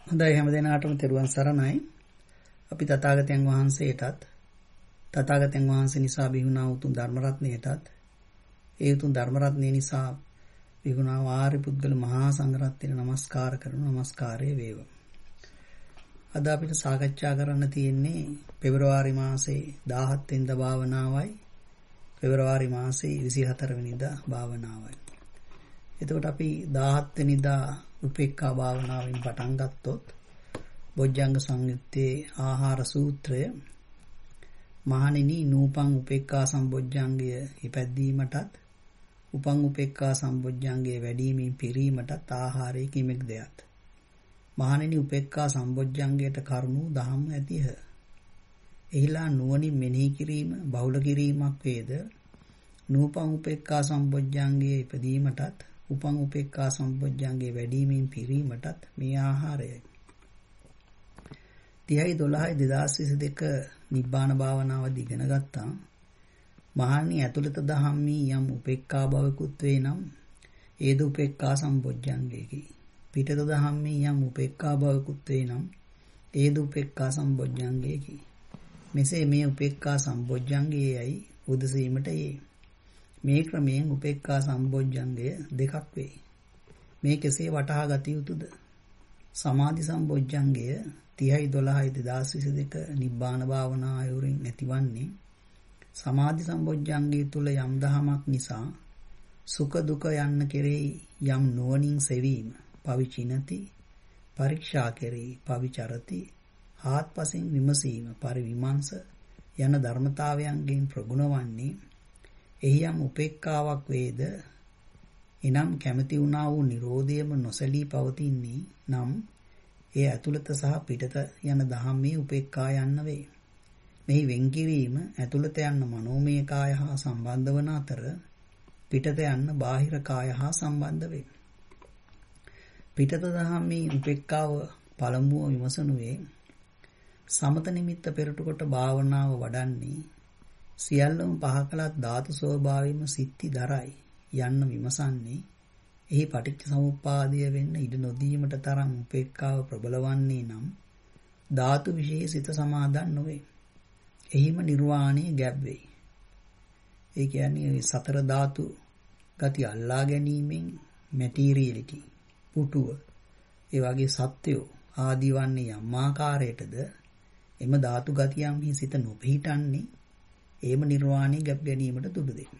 හොඳයි හැම දිනාටම තෙරුවන් සරණයි. අපි තථාගතයන් වහන්සේටත් තථාගතයන් වහන්සේ නිසා බිහුණා උතුම් ධර්ම රත්නයටත් ඒ උතුම් ධර්ම රත්නය නිසා බිහුණා ආර්ය පුද්ගල මහා සංඝරත්නයට නමස්කාර කරන නමස්කාරය වේවා. අද අපිට සාකච්ඡා කරන්න තියෙන්නේ පෙබරවාරි මාසේ 17 වෙනිදා භාවනාවයි පෙබරවාරි මාසේ 24 වෙනිදා භාවනාවයි. එතකොට අපි 17 වෙනිදා උපේක්ඛා භාවනාවෙන් පටන් ගත්තොත් බොජ්ජංග සංයුත්තේ ආහාර සූත්‍රය මහණෙනි නූපං උපේක්ඛා සම්බොජ්ජංගය ඉපැද්දීමටත් උපං උපේක්ඛා සම්බොජ්ජංගයේ වැඩිමින් පිරීමටත් ආහාරය කිමෙක් දෙයක්. මහණෙනි උපේක්ඛා සම්බොජ්ජංගයට කරුණු දහම් ඇතිහ. එහිලා නුවණින් මෙනෙහි කිරීම බහුල කිරීමක් වේද. නූපං උපේක්ඛා සම්බොජ්ජංගයේ ඉපදීමටත් උපං උපේක්ඛා සම්බොජ්ජංගයේ වැඩිමින් පිරීමටත් මේ ආහාරයයි. 30/12/2022 නිබ්බාන භාවනාව දිගෙන ගත්තා. මහණනි ඇතුළත දහම්මි යම් උපේක්ඛා භවකුත් වේ නම් ඒද උපේක්ඛා සම්බොජ්ජංගයේකි. පිටත දහම්මි යම් උපේක්ඛා භවකුත් වේ නම් ඒද උපේක්ඛා සම්බොජ්ජංගයේකි. මෙසේ මේ උපේක්ඛා සම්බොජ්ජංගයේයි උදසීමට යේ. මේ ක්‍රමයෙන් උපේක්ඛා සම්බොජ්ජංගය දෙකක් වේ. මේ කෙසේ වටහා ගත යුතුද? සමාධි සම්බොජ්ජංගය 30/12/2022 නිබ්බාන භාවනා ආයුරින් නැතිවන්නේ සමාධි සම්බොජ්ජංගය තුල යම් දහමක් නිසා සුඛ දුක යන්න කෙරෙහි යම් නුවණින් සෙවීම පවිචිනති පරීක්ෂා කෙරෙහි පවිචරති ආත්පසින් විමසීම පරිවිමංශ යන ධර්මතාවයන්ගෙන් ප්‍රගුණ වන්නේ එහි යම් උපේක්ඛාවක් වේද. එනම් කැමැති වුණා වූ නිරෝධයම නොසලී පවතින්නේ නම් ඒ ඇතුළත සහ පිටත යන ධම්මේ උපේක්ඛා යන්න වේ. මෙහි වෙන්කිරීම ඇතුළත යන්න මනෝමය කාය හා සම්බන්ධ වන අතර පිටත යන්න බාහිර කාය හා සම්බන්ධ වේ. පිටත ධම්මේ උපේක්ඛාව පළමුව විමසනුවේ සමත නිමිත්ත පෙරට කොට භාවනාව වඩන්නේ සියල්ලම පහ කළත් ධාතු ස්වභාවයෙන්ම සිත්ති දරයි යන්න විමසන්නේ එහි පටිච්ච සමුප්පාදය වෙන්න ඉඩ නොදීමට තරම් උපේක්ඛාව ප්‍රබල වන්නේ නම් ධාතු විශේෂිත සමාදන් නොවේ. එහිම නිර්වාණය ගැබ් වෙයි. ඒ කියන්නේ සතර ධාතු ගති අල්ලා ගැනීමෙන් මැටීරියලිටි පුටුව ඒ වගේ සත්‍යෝ ආදී වන්නේ යම් ආකාරයටද එම ධාතු ගතියන්හි සිත නොපිහිටන්නේ ඒම නිර්වාණය ගැබ් ගැනීමට තුඩු දෙයි.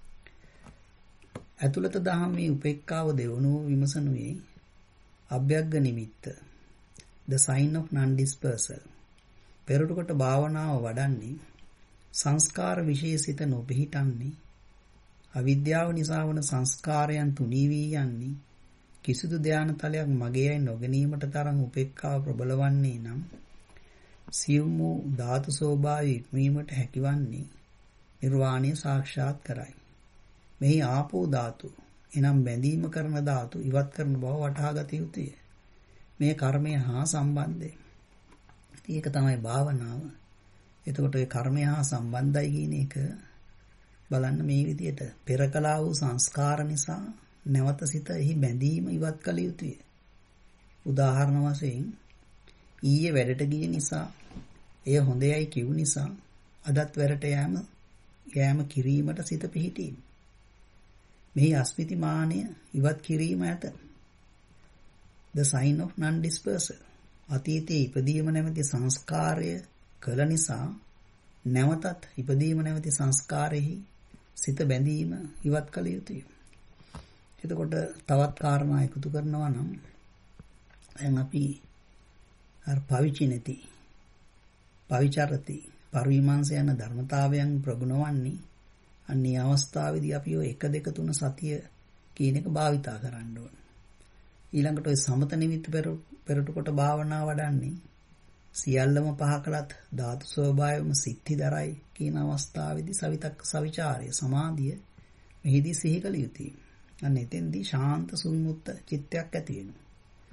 ඇතුළත දහමේ උපේක්ඛාව දෙවනුව විමසනුවේ අභ්‍යග්ග නිමිත්ත the sign of non dispersal. පෙරට කොට භාවනාව වඩන්නේ සංස්කාර විශේෂිත නොපිහිටන්නේ අවිද්‍යාව නිසා වන සංස්කාරයන් තුනී වී යන්නේ කිසිදු ධානය තලයක් මගේයි නොගැනීමට තරම් උපේක්ඛාව ප්‍රබල වන්නේ නම් සියුම් වූ ධාතු ස්වභාවය ඉක්මීමට හැකිවන්නේ නිර්වාණය සාක්ෂාත් කරයි. මෙහි ආපෝ ධාතු එනම් බැඳීම කරන ධාතු ඉවත් කරන බව වටහා ගත යුතුය. මේ කර්මය හා සම්බන්ධයි. ඒක තමයි භාවනාව. එතකොට ඒ කර්මය හා සම්බන්ධයි කියන එක බලන්න මේ විදිහට පෙරකලා වූ සංස්කාර නිසා නැවත සිත එහි බැඳීම ඉවත් කළ යුතුය. උදාහරණ වශයෙන් ඊයේ වැඩට ගිය නිසා එය හොඳයයි කිව් නිසා අදත් වැඩට යෑම කිරීමට සිත පිහිටීම. මෙහි අස්මිති මානය ඉවත් කිරීම ඇත. the sign of non dispersal. අතීතයේ ඉපදීම නැමැති සංස්කාරය කළ නිසා නැවතත් ඉපදීම නැමැති සංස්කාරෙහි සිත බැඳීම ඉවත් කළ යුතුය. එතකොට තවත් කාරණා එකතු කරනවා නම් දැන් අපි පවිචිනති පවිචරති පරිවිමංශ යන ධර්මතාවයන් ප්‍රගුණ වන්නේ අන්නේ අවස්ථාවේදී අපි ඔය 1 2 3 සතිය කියන එක භාවිතා කරන්න ඕන. ඊළඟට ඔය සමත නිමිත්ත පෙරට කොට භාවනා වඩන්නේ සියල්ලම පහ කළත් ධාතු ස්වභාවයම සිත්ති දරයි කියන අවස්ථාවේදී සවිතක්ක සවිචාරය සමාධිය මෙහිදී සිහි කළ යුතුයි. අන්න එතෙන්දී ශාන්ත සුවිමුක්ත චිත්තයක් ඇති වෙනවා.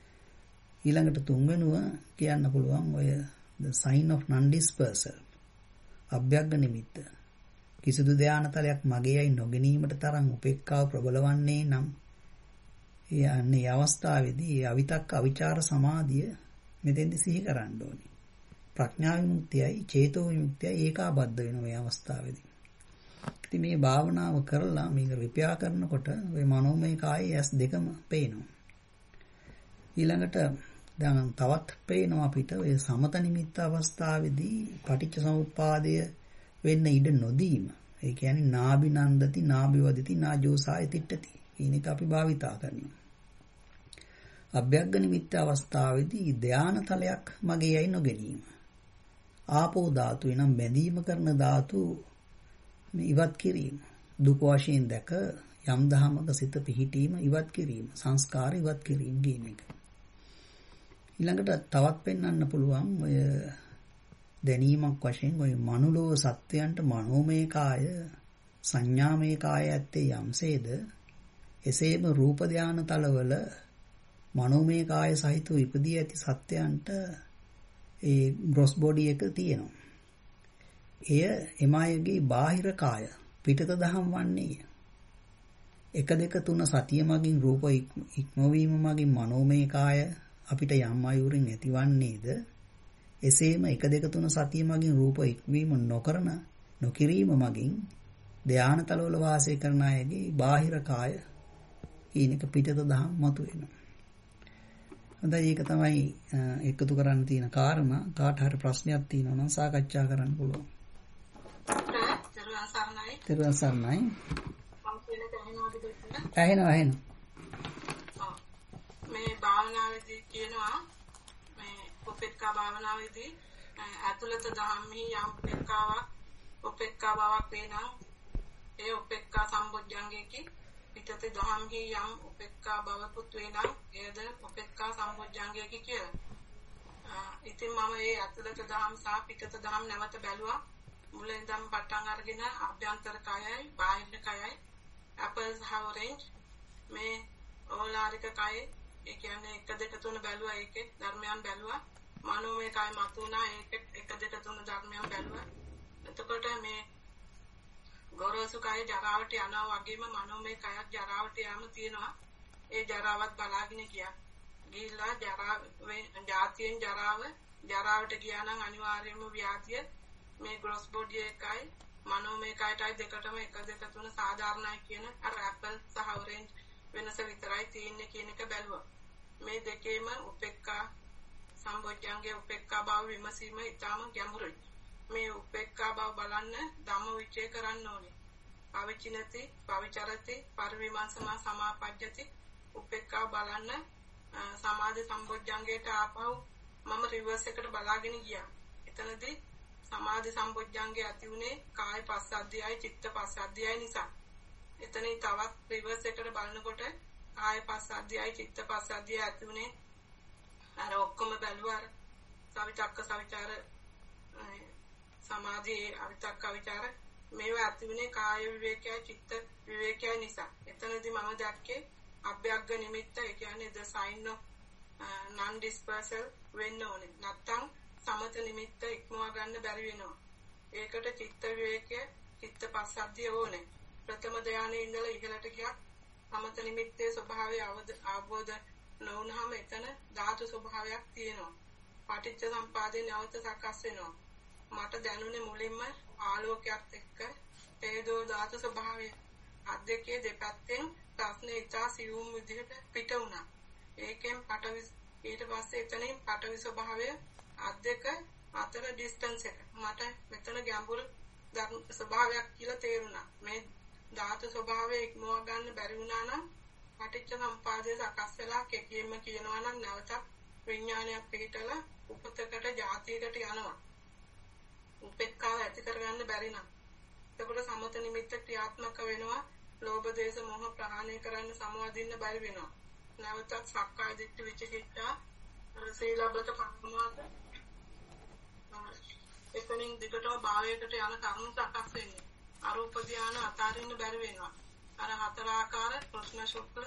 ඊළඟට තුන්වෙනුව කියන්න පුළුවන් ඔය the sign of non dispersal අභ්‍යග්ග නිමිත්ත. කිසිදු ධානතලයක් මගේයි නොගැනීමට තරම් උපේක්ඛාව ප්‍රබල වන්නේ නම් යන්නේ අවස්ථාවේදී අවිතක්ක අවිචාර සමාධිය මෙතෙන්දි සිහි කරන්න ඕනේ. ප්‍රඥා විමුක්තියයි චේතෝ විමුක්තියයි ඒකාබද්ධ වෙන මේ අවස්ථාවේදී. ඉතින් මේ භාවනාව කරලා මේක රිපෙයාර් කරනකොට ওই මනෝමය කායේ ඇස් දෙකම පේනවා. ඊළඟට දැන් තවත් පේනවා අපිට ඔය සමත නිමිත්ත අවස්ථාවේදී පටිච්ච සමුප්පාදය වෙන්න ඉඩ නොදීම. ඒ කියන්නේ නාබි නන්දති නාබි වදිති නාජෝසාය තිට්ඨති. කියන එක අපි භාවිතා කරනවා. අභ්‍යග්ග නිමිත්ත අවස්ථාවේදී ධානතලයක් මගේ යයි නොගැනීම. ආපෝ ධාතු එනම් බැඳීම කරන ධාතු ඉවත් කිරීම. දුක වශයෙන් දැක යම් දහමක සිත පිහිටීම ඉවත් කිරීම. සංස්කාර ඉවත් කිරීම කියන එක. ඊළඟට තවත් පෙන්වන්න පුළුවන් ඔය දැනීමක් වශයෙන් ඔය මනුලෝ සත්‍යයන්ට මනෝමය කාය සංඥාමය කාය ඇත්තේ යම්සේද එසේම රූප ධාන තලවල මනෝමය කාය සහිතව ඉපදී ඇති සත්‍යයන්ට ඒ ග්‍රොස් බොඩි එක තියෙනවා. එය එමායගේ බාහිර කාය පිටත දහම් වන්නේ 1 2 3 සතිය මගින් රූප ඉක්මවීම මගින් මනෝමය කාය අපිට යම් අයුරින් ඇතිවන්නේද එසේම 1 2 3 සතිය මගින් රූප ඉක්මවීම නොකිරීම මගින් ධානතලවල වාසය කරන අයගේ බාහිර කාය කියන එක පිටත දහම් මතුවෙනවා. හොඳයි ඒක තමයි එකතු කරන්න තියෙන කාරණා. කාට හරි ප්‍රශ්නයක් තියෙනවා නම් සාකච්ඡා කරන්න පුළුවන්. තෙරුවන් සරණයි. ඇහෙනවා. මේ භාවනාවේදී කියනවා මේ උපේක්ඛා භාවනාවේදී අතුලත ධම්මෙහි යම් උපේක්ඛා බවක් වෙනා ඒ උපේක්ඛා සම්බොජ්ජංගේකි පිටත ධම්මෙහි යම් උපේක්ඛා බවකුත් වෙනා එයද උපේක්ඛා සම්බොජ්ජංගේකි කියලා. ඉතින් මම මේ අතුලත ධම් සහ පිටත ධම් නැවත බැලුවා. මුලින් ඉඳන් පටන් අරගෙන අභ්‍යන්තර කයයි බාහිර කයයි අපල් සහ ඔරෙන්ජ් මේ ඕලාරික කයයි ඒ කියන්නේ 1 2 3 බැලුවා. ඒකේ ධර්මයන් බැලුවා. මනෝමය කය මතුණා. ඒකේ 1 2 3 ධර්මයන් බැලුවා. එතකොට මේ ගොරෝසු කය ජරාවට යනවා වගේම මනෝමය කයක් ජරාවට යෑම තියෙනවා. ඒ ජරාවත් බලාගෙන ගියා. ගිහිල්ලා ජාතියෙන් ජරාවට ගියා නම් අනිවාර්යයෙන්ම ව්‍යාධිය මේ ග්‍රොස් බොඩි එකයි මනෝමය කයටයි දෙකටම 1 2 3 සාධාරණයි කියන අර ඇපල් සහ ඔරෙන්ජ් වෙනස විතරයි තියෙන්නේ කියන එක බැලුවා. මේ දෙකේම උපේක්ඛා සම්බොජ්ජංගේ උපේක්ඛා බව විමසීම ඉතාම ගැඹුරුයි. මේ උපේක්ඛා බව බලන්න ධම්ම විචය කරන්න ඕනේ. පවිචිනති, පවිචරති, පරිවිමංසම සමාපජ්ජති උපේක්ඛා බලන්න සමාධි සම්බොජ්ජංගේට ආපහු මම රිවර්ස් එකට බලාගෙන ගියා. එතනදී සමාධි සම්බොජ්ජංගේ ඇති උනේ කාය පස්සද්ධියයි චිත්ත පස්සද්ධියයි නිසා. එතනින් තවත් රිවර්ස් එකට බලනකොට කාය පස්සද්ධියයි චිත්ත පස්සද්ධිය ඇති උනේ අර ඔක්කොම බැලුවා. සවිතක්ක සවිචාර සමාධි අවිතක්ක විචාර මේවා ඇති උනේ කාය විවේකයයි චිත්ත විවේකයයි නිසා. එතනදී මම දැක්කේ අභ්‍යග්ග නිමිත්ත ඒ කියන්නේ the sign of non dispersal වෙන්න ඕනේ. නැත්තම් සමත නිමිත්ත ඉක්මවා ගන්න බැරි වෙනවා. ඒකට චිත්ත විවේකය චිත්ත පස්සද්ධිය ඕනේ. ප්‍රථම ධානයේ ඉඳලා ඉහළට ගියා සමත නිමිත්තේ ස්වභාවය අවබෝධ නොවුනහම එතන ධාතු ස්වභාවයක් තියෙනවා. පටිච්ච සම්පාදේ නැවත සකස් වෙනවා. මට දැනුනේ මුලින්ම ආලෝකයක් එක්ක තේජෝ ධාතු ස්වභාවය. අධ්‍යක්ෂයේ දෙපැත්තෙන් ප්‍රශ්නේ ඉතා සියුම් විදිහට පිට වුණා. ඒකෙන් පටවි ඊට පස්සේ එතනින් පටවි ස්වභාවය අධ්‍යක අතර ඩිස්ටන්ස් එක මට මෙතන ගැඹුරු ස්වභාවයක් කියලා තේරුණා. මේ ධාතු ස්වභාවය ඉක්මවා ගන්න බැරි වුණා නම් පටිච්ච සම්පාදයේ සකස් වෙලා කෙටියෙන්ම කියනවා නම් නැවත විඥානයක් පිටලා උපතකට જાතියකට යනවා. උපේක්ඛාව ඇති කරගන්න බැරි නම් එතකොට සමත නිමිත්ත ක්‍රියාත්මක වෙනවා. ලෝභ දේශ මොහ ප්‍රහාණය කරන්න සමවදින්න බැරි වෙනවා. නැවතත් සක්කාය දිට්ඨි විචිකිච්ඡා සීලබ්බත පරමාර්ථ එතනින් දිගටම භාවයකට යන කරුණු සකස් වෙන්නේ. අරූප ධානය අතාරින්න බැරි වෙනවා. අර හතර ආකාර ප්‍රශ්න ශුක්ල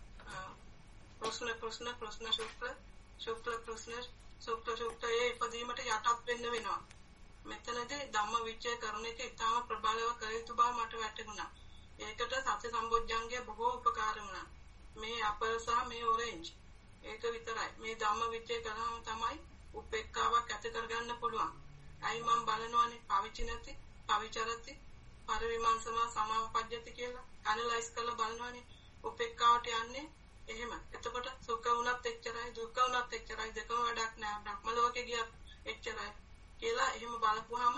ශුක්ල ඒ ඉදීමට යටත් වෙන්න වෙනවා. මෙතනදී ධම්ම විචය කරන එක ඉතාම ප්‍රබලව කළ යුතු බව මට වැටහුණා. ඒකට සති සම්බොජ්ජංගය බොහෝ උපකාර වුණා. මේ අපල් සහ මේ ඔරෙන්ජ් ඒක විතරයි. මේ ධම්ම විචය කළාම තමයි උපේක්ඛාවක් ඇති කරගන්න පුළුවන්. අයි මම බලනවානේ පවිචි නැති, පවිචරති, පරිවිමංශම සමාපජ්ජති කියලා ඇනලයිස් කරලා බලනවානේ උපේක්ඛාවට යන්නේ එහෙම. එතකොට සුඛ වුණත් එච්චරයි, දුක්ඛ වුණත් එච්චරයි, දෙකම වැඩක් නෑ. බ්‍රහ්ම ලෝකේ ගියත් එච්චරයි කියලා එහෙම බලපුවාම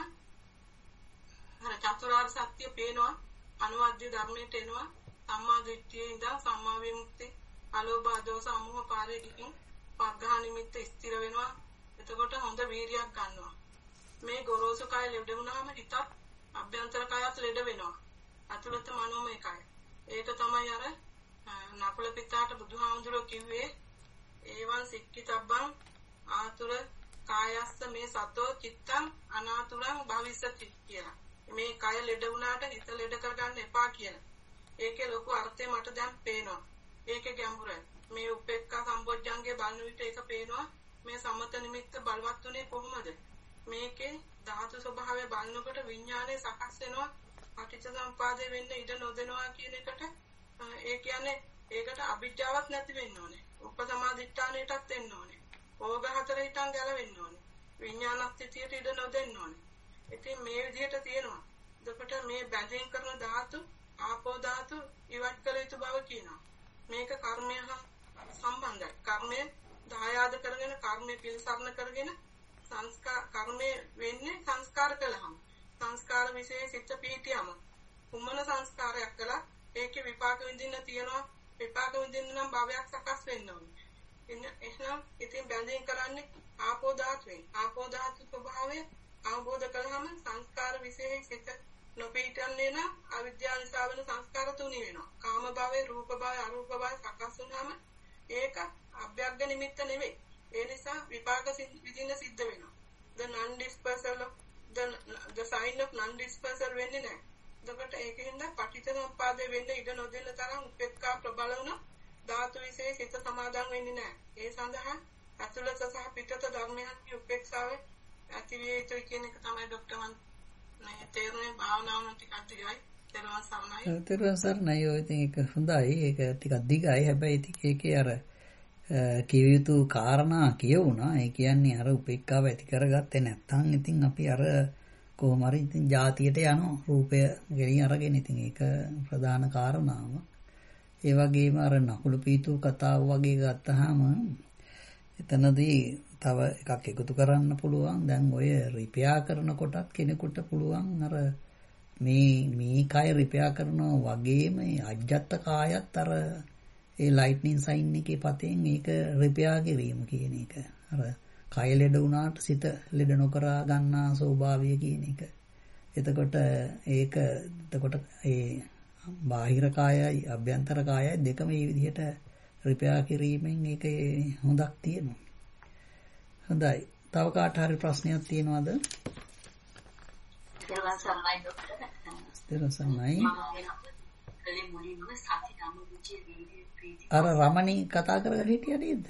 අර චතුරාර්ය සත්‍ය පේනවා, අනුවද්‍ය ධර්මයට එනවා, සම්මා දිට්ඨියේ ඉඳන් සම්මා විමුක්ති, අලෝභ දෝස අමෝහ පාරේ ගිහින් පග්ඝා නිමිත්ත ස්ථිර වෙනවා. එතකොට හොඳ වීරියක් ගන්නවා. මේ ගොරෝසු කය ලෙඩ වුණාම හිතත් අභ්‍යන්තර කයත් ලෙඩ වෙනවා. අතුලත මනෝමය කය. ඒක තමයි අර නකුල පිටාට බුදුහාමුදුරුවෝ කිව්වේ ඒවන් සික්කිතබ්බං ආතුර කායස්ස මේ සතෝ චිත්තං අනාතුරං භවිස්සති කියලා. මේ කය ලෙඩ වුණාට හිත ලෙඩ කරගන්න එපා කියලා. ඒකේ ලොකු අර්ථය මට දැන් පේනවා. ඒකේ ගැඹුරයි. මේ උපේක්ඛා සම්පොඥංගේ බලන විට ඒක පේනවා. මේ සමත නිමිත්ත බලවත් උනේ කොහොමද? මේකේ ධාතු ස්වභාවය බලනකොට විඥානය සකස් වෙනවා. පටිච්ච සම්පදාය වෙන්න ඉඩ නොදෙනවා කියන එකට ඒ කියන්නේ ඒකට අභිජ්ජාවක් නැති වෙන්න ඕනේ. උපසමාදිට්ඨානයටත් එන්න ඕනේ. ඕග හතර හිටන් ගැලවෙන්න ඕනේ. විඥානස්ථිතියට ඉඩ නොදෙන්න ඕනේ. ඉතින් මේ විදිහට තියෙනවා. එතකොට මේ බැඳීම් කරන ධාතු, ආපෝ ධාතු ඉවත් කළ යුතු බව කියනවා. මේක කර්මය හා සම්බන්ධයි. කර්මය දායාද කරගෙන කර්මය පිළිසරණ කරගෙන කර්මය වෙන්නේ සංස්කාර කළාම. සංස්කාර විශේෂ සිත පීඨියම. කුමන සංස්කාරයක් කළා ඒකේ විපාක විඳින්න තියනවා. විපාක විඳින්න නම් භවයක් සකස් වෙන්න ඕනේ. එහෙනම් ඉතින් බැඳීම් කරන්නේ ආපෝ ධාතුවෙන්. ආපෝ ධාතු ස්වභාවය අවබෝධ කළාම සංස්කාර විශේෂ සිත නොපීඨන්නේ නම් අවිද්‍යාව නිසා වෙන සංස්කාර තුනි වෙනවා. කාම භවය, රූප භවය, අරූප භවය සකස් වුනහම ඒක අභ්‍යග්ග නිමිත්ත නෙවෙයි. ඒ නිසා විපාක විඳින්න සිද්ධ වෙනවා. the non dispersal of the sign of non dispersal වෙන්නේ නැහැ. එතකොට ඒකෙන්ද පටිච්චසමුප්පාදේ වෙන්න ඉඩ නොදෙන්න තරම් උපේක්ඛා ප්‍රබල වුණා ධාතු විශේෂ හිත සමාදන් වෙන්නේ නැහැ. ඒ සඳහා අතුලත සහ පිටත ධර්මයන්ගේ උපේක්ෂාවේ ඇතිවිය යුතුයි කියන එක තමයි ડોක්ටර් මන් මේ තේරුනේ භාවනාවන ටිකක් දිගයි. තේරුවන් සරණයි. තේරුවන් සරණයි. ඔය ඉතින් ඒක හොඳයි. ඒක ටිකක් දිගයි. හැබැයි ඉතින් ඒකේ අර කිය යුතු කාරණා කියවුණා. ඒ කියන්නේ අර උපේක්ඛාව ඇති කරගත්තේ නැත්නම් ඉතින් අපි අර කොහොම හරි ඉතින් ಜಾතියට යනවා. රූපය ගෙනින් අරගෙන ඉතින් ඒක ප්‍රධාන කාරණාව. ඒ වගේම අර නකුල පීතු කතාව වගේ ගත්තාම එතනදී තව එකක් එකතු කරන්න පුළුවන්. දැන් ඔය රිපෙයාර් කරන කොටත් කෙනෙකුට පුළුවන් අර මේ කය රිපෙයාර් කරනවා වගේම අජ්ජත් කායත් අර ඒ ලයිට්නින් සයින් එකේ පතෙන් ඒක රිපෙයාර් කිරීම කියන එක. අර කය ලෙඩ වුණාට සිත ලෙඩ නොකර ගන්නා ස්වභාවය කියන එක. එතකොට ඒ බාහිර කායයි අභ්‍යන්තර කායයි දෙකම මේ විදිහට රිපෙයාර් කිරීමෙන් ඒකේ හොඳක් තියෙනවා. හොඳයි. තව කාට හරි ප්‍රශ්නයක් තියෙනවද? තේරුවන් සරණයි ડોක්ටර්. තේරුවන් සරණයි. කලින් මුලින්ම සති ධම්ම විචේ වීර්ය ප්‍රීති. අර රමණී කතා කරගෙන හිටියා නේද?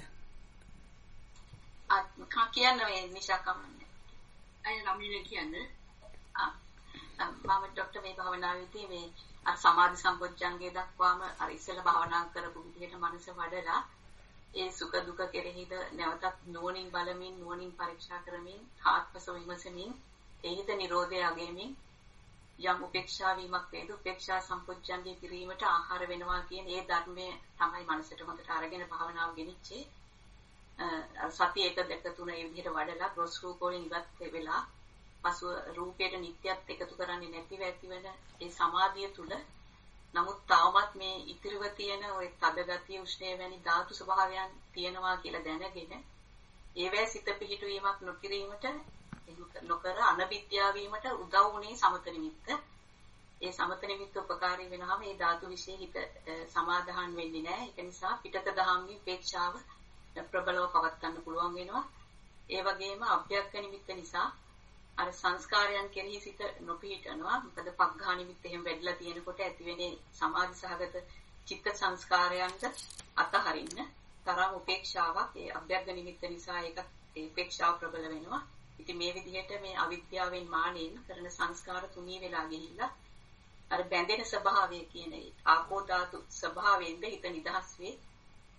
කා කියන්නේ මේ නිෂා කමන්නේ. අය රමණී කියන්නේ. මම ડોක්ටර් මේ භාවනාවේදී මේ අර සමාධි සම්පොච්චංගේ දක්වාම අර ඉස්සෙල්ලා භාවනා කරපු විදිහට මනස වඩලා ඒ සුඛ දුක කෙරෙහිද නැවතත් නුවණින් බලමින් නුවණින් පරීක්ෂා කරමින් ආත්මස විමසමින් එහිද නිරෝධය අගෙමින් යම් උපේක්ෂා වීමක් වේද උපේක්ෂා සම්පොච්චංගේ කිරීමට ආහාර වෙනවා කියන ඒ ධර්මය තමයි මනසට හොඳට අරගෙන භාවනාව ගෙනිච්චේ. සතිය 1 2 3 ඒ විදිහට වඩලා ග්‍රොස් රූප වලින් ඉවත් වෙලා පසුව රූපයට නිත්‍යත් එකතු කරන්නේ නැතිව ඇතිවන ඒ සමාධිය තුල නමුත් තාමත් මේ ඉතිරිව තියෙන ওই තද ගතිය උෂ්ණය වැනි ධාතු ස්වභාවයන් තියෙනවා කියලා දැනගෙන ඒවැ සිත පිහිටුවීමක් නොකිරීමට නොකර අනවිද්‍යාව වීමට උදව් වුණේ සමත නිමිත්ත. ඒ සමත නිමිත්ත උපකාරී වෙනවාම මේ ධාතු විශ්ේ හිත සමාදාහන් වෙන්නේ නැහැ. ඒක නිසා පිටත දහම්මේ උපේක්ෂාව ප්‍රබලව පවත් ගන්න පුළුවන් වෙනවා. ඒ වගේම අභ්‍යක්ඛ නිමිත්ත නිසා අර සංස්කාරයන් කෙරෙහි සිත නොපිහිටනවා. මොකද පග්ඝා නිමිත්ත එහෙම වැඩිලා තියෙනකොට ඇතිවෙන්නේ සමාධි සහගත චිත්ත සංස්කාරයන්ට අතහරින්න තරම් උපේක්ෂාවක් ඒ අභ්‍යග්ග නිමිත්ත නිසා ඒක ඒ උපේක්ෂාව ප්‍රබල වෙනවා. ඉතින් මේ විදිහට මේ අවිද්‍යාවෙන් මානෙන් කරන සංස්කාර තුනී වෙලා ගිහිල්ලා අර බැඳෙන ස්වභාවය කියන ආපෝ ධාතු ස්වභාවයෙන්ද හිත නිදහස් වේ.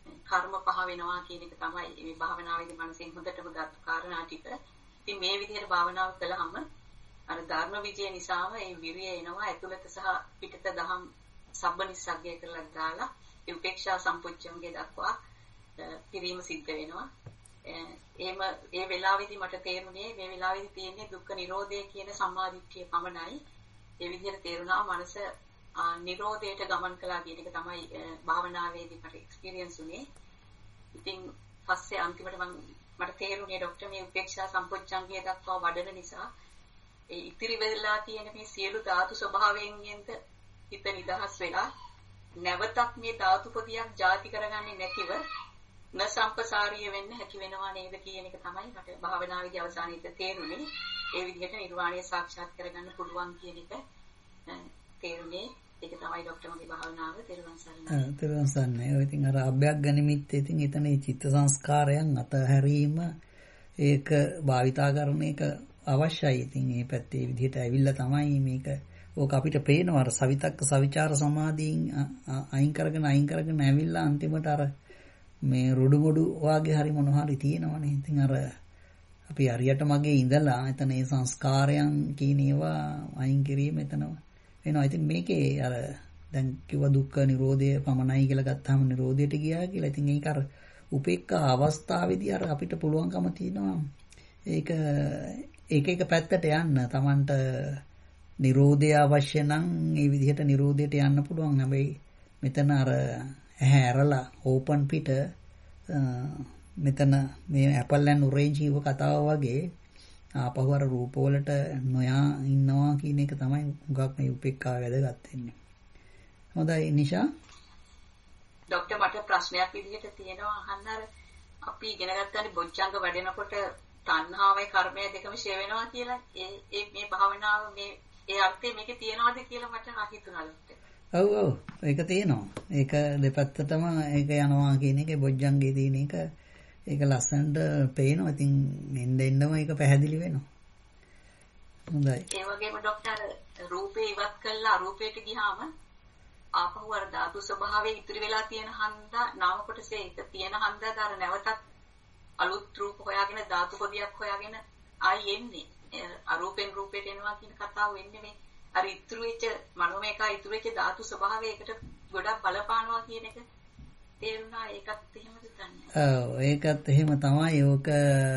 කර්ම පහ වෙනවා කියන එක තමයි මේ භාවනාවේදී මනසින් හොඳටම ගත්ත කාරණා ටික. ඉතින් මේ විදිහට භාවනාව කළාම අර ධර්ම විජය නිසාම මේ විරිය එනවා ඇතුළත සහ පිටත දහම් සබ්බනිස්සග්ගය කරලා දාලා ඒ උපේක්ෂා සම්පොච්චංගේ දක්වා පිරීම සිද්ධ වෙනවා. එහෙම ඒ වෙලාවේදී මට තේරුනේ මේ වෙලාවේදී තියෙන්නේ දුක්ඛ නිරෝධය කියන සම්මාදිට්ඨිය පමණයි. ඒ විදිහට තේරුණා මනස නිරෝධයට ගමන් කළා කියන එක තමයි භාවනාවේදී මට එක්ස්පීරියන්ස් උනේ. ඉතින් පස්සේ අන්තිමට මට තේරුනේ ડોක්ටර් මේ උපේක්ෂා සම්පොච්චංගය දක්වා වඩන නිසා ඒ ඉතිරි වෙලා තියෙන මේ සියලු ධාතු ස්වභාවයෙන්ද හිත නිදහස් වෙලා නැවතත් මේ ධාතු පොදියක් ಜಾති කරගන්නේ නැතිව නසම්පසාරිය වෙන්න හැකි වෙනවා නේද කියන එක තමයි මට භාවනාවේදී අවසානයේදී තේරුනේ. ඒ විදිහට නිර්වාණය සාක්ෂාත් කරගන්න පුළුවන් කියන එක තේරුනේ. ඒක තමයි ડોක්ටර් මගේ භාවනාව. තෙරුවන් සරණයි. තෙරුවන් සරණයි. ඔය ඉතින් අර අභ්‍යග්ග නිමිත්තේ ඉතින් එතන මේ චිත්ත සංස්කාරයන් අතහැරීම ඒක භාවිතා කරන එක අවශ්‍යයි. ඉතින් මේ පැත්තේ විදිහට ඇවිල්ලා තමයි මේක ඕක අපිට පේනවා අර සවිතක්ක සවිචාර සමාධියෙන් අයින් කරගෙන ඇවිල්ලා අන්තිමට අර මේ රුඩු මුඩු වාගේ හරි මොනවා හරි තියෙනවනේ. ඉතින් අර අපි හරියට මගේ ඉඳලා එතන මේ සංස්කාරයන් කියන ඒවා අයින් කිරීම එතන වෙනවා. ඉතින් මේකේ අර දැන් කිව්ව දුක්ඛ නිරෝධය පමණයි කියලා ගත්තාම නිරෝධයට ගියා කියලා. ඉතින් ඒක අර උපේක්ඛා අවස්ථාවේදී අර අපිට පුළුවන්කම තියෙනවා ඒක එක පැත්තට යන්න. Tamanට නිරෝධය අවශ්‍ය නම් මේ විදිහට නිරෝධයට යන්න පුළුවන්. හැබැයි මෙතන අර ඇහැ ඇරලා ඕපන් පිට මෙතන මේ ඇපල් ඇන් ඔරේන්ජ් කියව කතාව වගේ ආපහු අර රූප වලට නොයා ඉන්නවා කියන එක තමයි හුඟක් මේ උපේක්ඛාව වැදගත් වෙන්නේ. හොඳයි නිෂා. ડોක්ටර් මට ප්‍රශ්නයක් විදිහට තියෙනවා අහන්න. අර අපි ඉගෙන ගත්තානේ බොජ්ජංග වැඩෙනකොට තණ්හාවයි කර්මය දෙකම ෂේ වෙනවා කියලා. ඒ මේ භාවනාව මේ ඒ අර්ථය මේකේ තියනවාද කියලා මට හිතුණා ડોක්ටර්. ඔව් ඒක තියෙනවා. ඒක දෙපැත්තටම ඒක යනවා කියන එක බොජ්ජංගේ තියෙන එක ඒක ලස්සනට පේනවා. ඉතින් එන්නෙම ඒක පැහැදිලි වෙනවා. හොඳයි. ඒ වගේම ડોක්ටර් රූපේ ඉවත් කළා අරූපයට ගියාම ආපහු අර ධාතු ස්වභාවයේ ඉතිරි වෙලා තියෙන හන්දා නාම කොටසේ ඒක තියෙන හන්දාද අර නැවතත් අලුත් රූප හොයාගෙන ධාතු පොදියක් හොයාගෙන ආයි එන්නේ. අරූපෙන් රූපයට එනවා කියන කතාව වෙන්නේ මේ අර ඉතුරු වෙච්ච මනෝමයකා ඉතුරු වෙච්ච ධාතු ස්වභාවය ඒකට ගොඩක් බලපානවා කියන එක තේරුණා. ඒකත් එහෙමද දන්නේ? ඔව් ඒකත් එහෙම තමයි. ඕක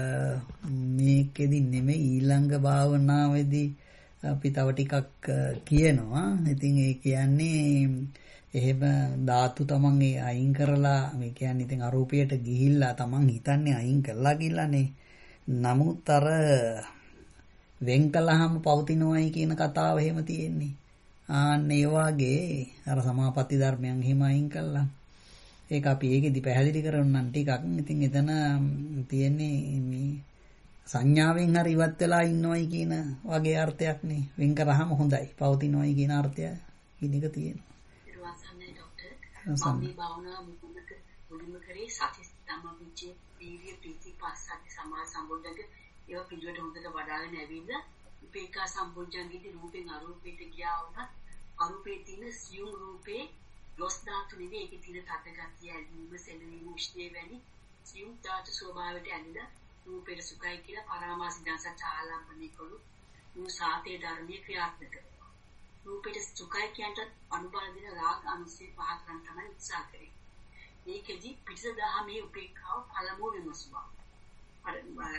මේකෙදි නෙමෙයි ඊළඟ භාවනාවේදී අපි තව ටිකක් කියනවා. ඉතින් ඒ කියන්නේ එහෙම ධාතු තමන් ඒ අයින් කරලා මේ කියන්නේ ඉතින් අරූපයට ගිහිල්ලා තමන් හිතන්නේ අයින් කරලා කියලානේ. නමුත් අර වෙන් කළාම පවතිනවයි කියන කතාව එහෙම තියෙන්නේ. ආන්න ඒ වාගේ අර සමාපatti ධර්මයන් එහෙම අයින් කළා. ඒක අපි ඒකෙදි පැහැදිලි කරන්නම් ටිකක්. ඉතින් එතන තියෙන්නේ මේ සංඥාවෙන් හරි ඉවත් වෙලා ඉන්නවයි කියන වගේ අර්ථයක් නේ. වෙන් කරාම හොඳයි. පවතිනවයි කියන අර්ථය කියන එක තියෙනවා. ඊට පස්සේ ડોක්ටර් මම මේ භාවනාව මුලින්ම කරේ සති ධම්මවිචේ පීරිය ප්‍රීති පස්සද්ධි සමාධි සම්බුද්ධක ඒවා පිළිවෙලට හොඳට වඩාගෙන ඇවිල්ලා උපේක්ඛා සම්බුද්ධංගේදී රූපෙන් අරූපයට ගියා වුණත් අරූපේ තියෙන සියුම් රූපේ ලොස් ධාතු නෙවෙයි ඒකේ තියෙන තදගතිය ඇලීම සෙලවීම උෂ්ණේ වැනි සියුම් ධාතු ස්වභාවයට ඇලිලා රූපේ සුඛයි කියලා පරාමාස දන්සත් ආලම්බනේ කළු මේ සාතේ ධර්මයේ ක්‍රියාත්මක කරනවා. රූපේ සුඛයි කියන්ට අනුබල දෙන රාග අනුසය පහ කරන් තමයි උත්සාහ කරේ. මේකෙදි පිටසදහමේ උපේක්ඛාව පළමුව විමසුවා. අර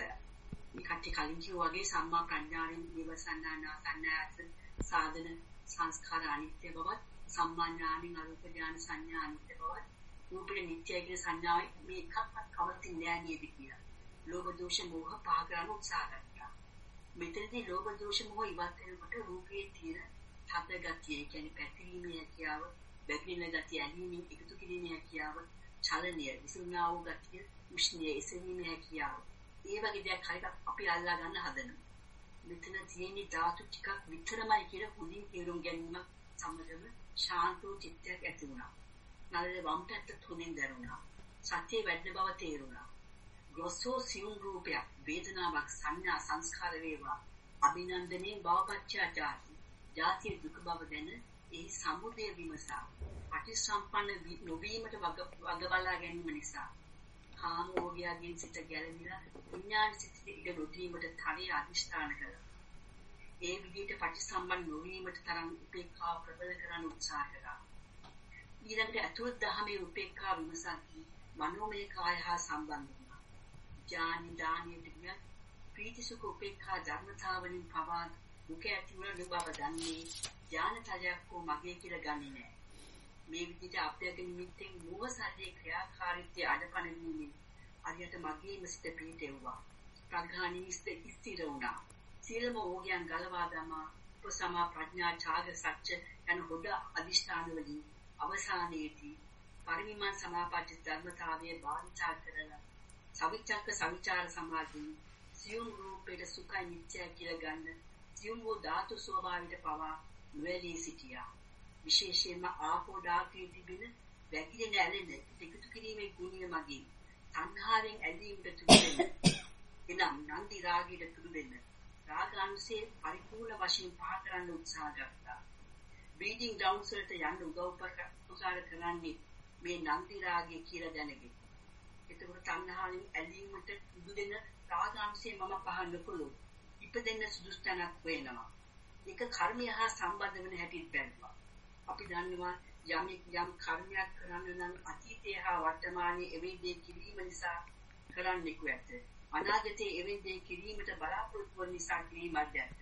කටි කලින් කිව්වා වගේ සම්මා ප්‍රඥාවෙන් විවසන්නානාසන්නයත් සාධන සංස්කාර අනිත්‍ය බවත් සම්මා ඥානින් අරූප ඥාන සංඥා අනිත්‍ය බවත් රූපේ නිත්‍යයි කියන සංඥාව මේ එකක්වත් කවතින්නේ නැහැ නේද කියලා. ලෝභ දෝෂ මෝහ පහ කරන්න උත්සාහ කරනවා. මෙතනදී ලෝභ දෝෂ මෝහ ඉවත් වෙනකොට රූපයේ තියෙන තද ගතිය කියන්නේ පැතිරීමේ හැකියාව, බැඳෙන ගතිය, ඇලීමේ එකතු කිරීමේ හැකියාව, චලනය, විසිරුණා වූ ගතිය, උෂ්ණයේ එසවීමේ හැකියාව. ඒ වගේ දේක් හරියට අපි අල්ලා ගන්න හදනවා. මෙතන තියෙන ධාතු ටිකක් විතරමයි කියලා හොඳින් තේරුම් ගැනීම සමගම ශාන්ත චිත්තයක් ඇති වුණා. නළල වම් පැත්තට හොඳින් දැනුණා. සත්‍ය වැඩි බව තේරුණා. ගොස්සෝ සියුම් රූපයක්, වේදනාවක්, සංඥා සංස්කාර වේවා. අභිනන්දනේ භවපච්චා ජාති. ජාතිය දුක බව දැන ඒ සමුදය විමසා අතිසම්පන්න නොවීමට වගබලා ගැනීම නිසා කාමෝගයන්ගෙන් සිත ගැලවිලා විඥාන සිතට ඉඩ නොදීමට තරය අධිෂ්ඨාන කළා. ඒ විදිහට පටිසම්පන්න නොවීමට තරම් උපේක්ඛාව ප්‍රබල කරන්න උත්සාහ කළා. ඊළඟට අතුරුත් දහමේ උපේක්ඛාව විමසද්දී මනෝමය කාය හා සම්බන්ධ වුණා. ඥානි දානියට ගිය ප්‍රීතිසුඛ උපේක්ඛා ධර්මතාවලින් පවා දුක ඇති වන බව දන්නේ ඥානතලයක් වූ මගේ කියලා ගන්නේ නැහැ. මේ විදිහට අභ්‍යග නිමිත්තෙන් මෝහසල්ලේ ක්‍රියාකාරීත්වය අඩපණ වීමෙන් අරියට මගේම සිත පිහිටෙව්වා. ප්‍රඥා නිමිත්ත ස්ථිර වුණා. සීලම ඕගයන් ගලවා දමා උපසමා ප්‍රඥා ඡාග සත්‍ය යන හොඳ අදිෂ්ඨාන වලින් අවසානයේදී පරිමිමන් සමාපatti ධර්මතාවයේ භාවිතා කරලා සවිචක්ක සවිචාර සමාධි සියුම් රූපේට සුඛයි නිත්‍යයි කියලා ගන්න සියුම් වූ ධාතු ස්වභාවයට පවා නොවැළී සිටියා. විශේෂයෙන්ම ආපෝ ධාතුවේ තිබෙන වැగిරෙන ඇලෙන දෙකතු කිරීමේ ගුණය මගින් තණ්හාවෙන් ඇලීමට තුඩු දෙන්න. එනම් නන්දි රාගයට තුඩු දෙන්න. රාගාංශයේ පරිපූර්ණ වශයෙන් පහ කරන්න උත්සාහ ගත්තා. බ්‍රීඩින් ඩවුන්ස් වලට යන්න උපකාර කරන්නේ මේ නන්දි රාගය කියලා දැනගෙන. එතකොට තණ්හාවෙන් ඇලීමට තුඩු දෙන රාගාංශයේ මම පහ නොකළොත් ඉපදෙන්න සුදුසු තැනක් වෙනවා. ඒක කර්මය හා සම්බන්ධ වෙන හැටිත් බැලුවා. අපි දන්නවා යම් කර්මයක් කරන්න නම් අතීතයේ හා වර්තමානයේ එවැනි කිරීම නිසා කරන්නෙකු ඇත. අනාගතයේ එවැනි කිරීමට බලාපොරොත්තු වන නිසා කිරීමක් ඇත.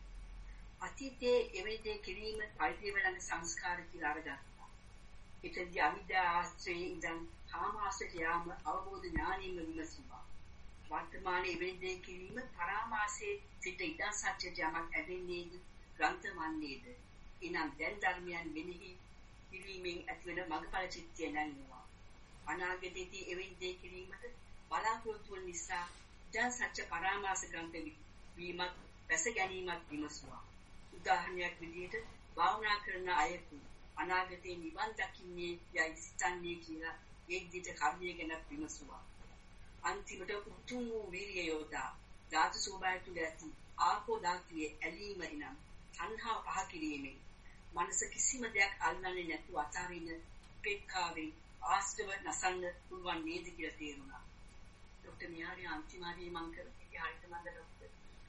අතීතයේ එවැනි කිරීම පරිදේවලන සංස්කාර කියලා අරගත්තා. ඊටදී අවිද්‍යා ආශ්‍රයේ ඉඳන් කාම ආශ්‍රයට යාම අවබෝධ ඥානින්ම විමසුවා. වර්තමානයේ එවැනි කිරීම පරාමාසයේ සිට ඉදන් සත්‍යයට යමක් ඇදෙන්නේද ග්‍රන්ථ වන්නේද? එනම් දැන් ධර්මයන් මෙනෙහි කිරීමෙන් ඇතිවන මඟඵල චිත්තය නැංගුවා. අනාගතයේදී එවැනි කිරීමට බලාපොරොත්තු වන නිසා දැන් සත්‍ය පරාමාස ග්‍රන්ථ වීමක් පැස ගැනීමක් විමසුවා. උදාහරණයක් විදිහට භාවනා කරන අයෙකු අනාගතයේ නිවන් දකින්නේ යයි සිතන්නේ කියලා ඒ විදිහට කර්මය ගැන විමසුවා. අන්තිමට උතුම් වූ වීර්ය යෝදා ධාතු ස්වභාවය තුළ ඇති ආපෝ ධාතුවේ ඇලීම එනම් තණ්හාව පහ කිරීමෙන් මනස කිසිම දෙයක් අල්ලන්නේ නැතුව අතාරින උපේක්ඛාවෙන් ආශ්‍රව නසන්න පුළුවන් නේද කියලා තේරුණා. ડોક્ટર මියාරි අන්තිමාදී මං කරේ හරියට මන්ද ડોක්ටර්.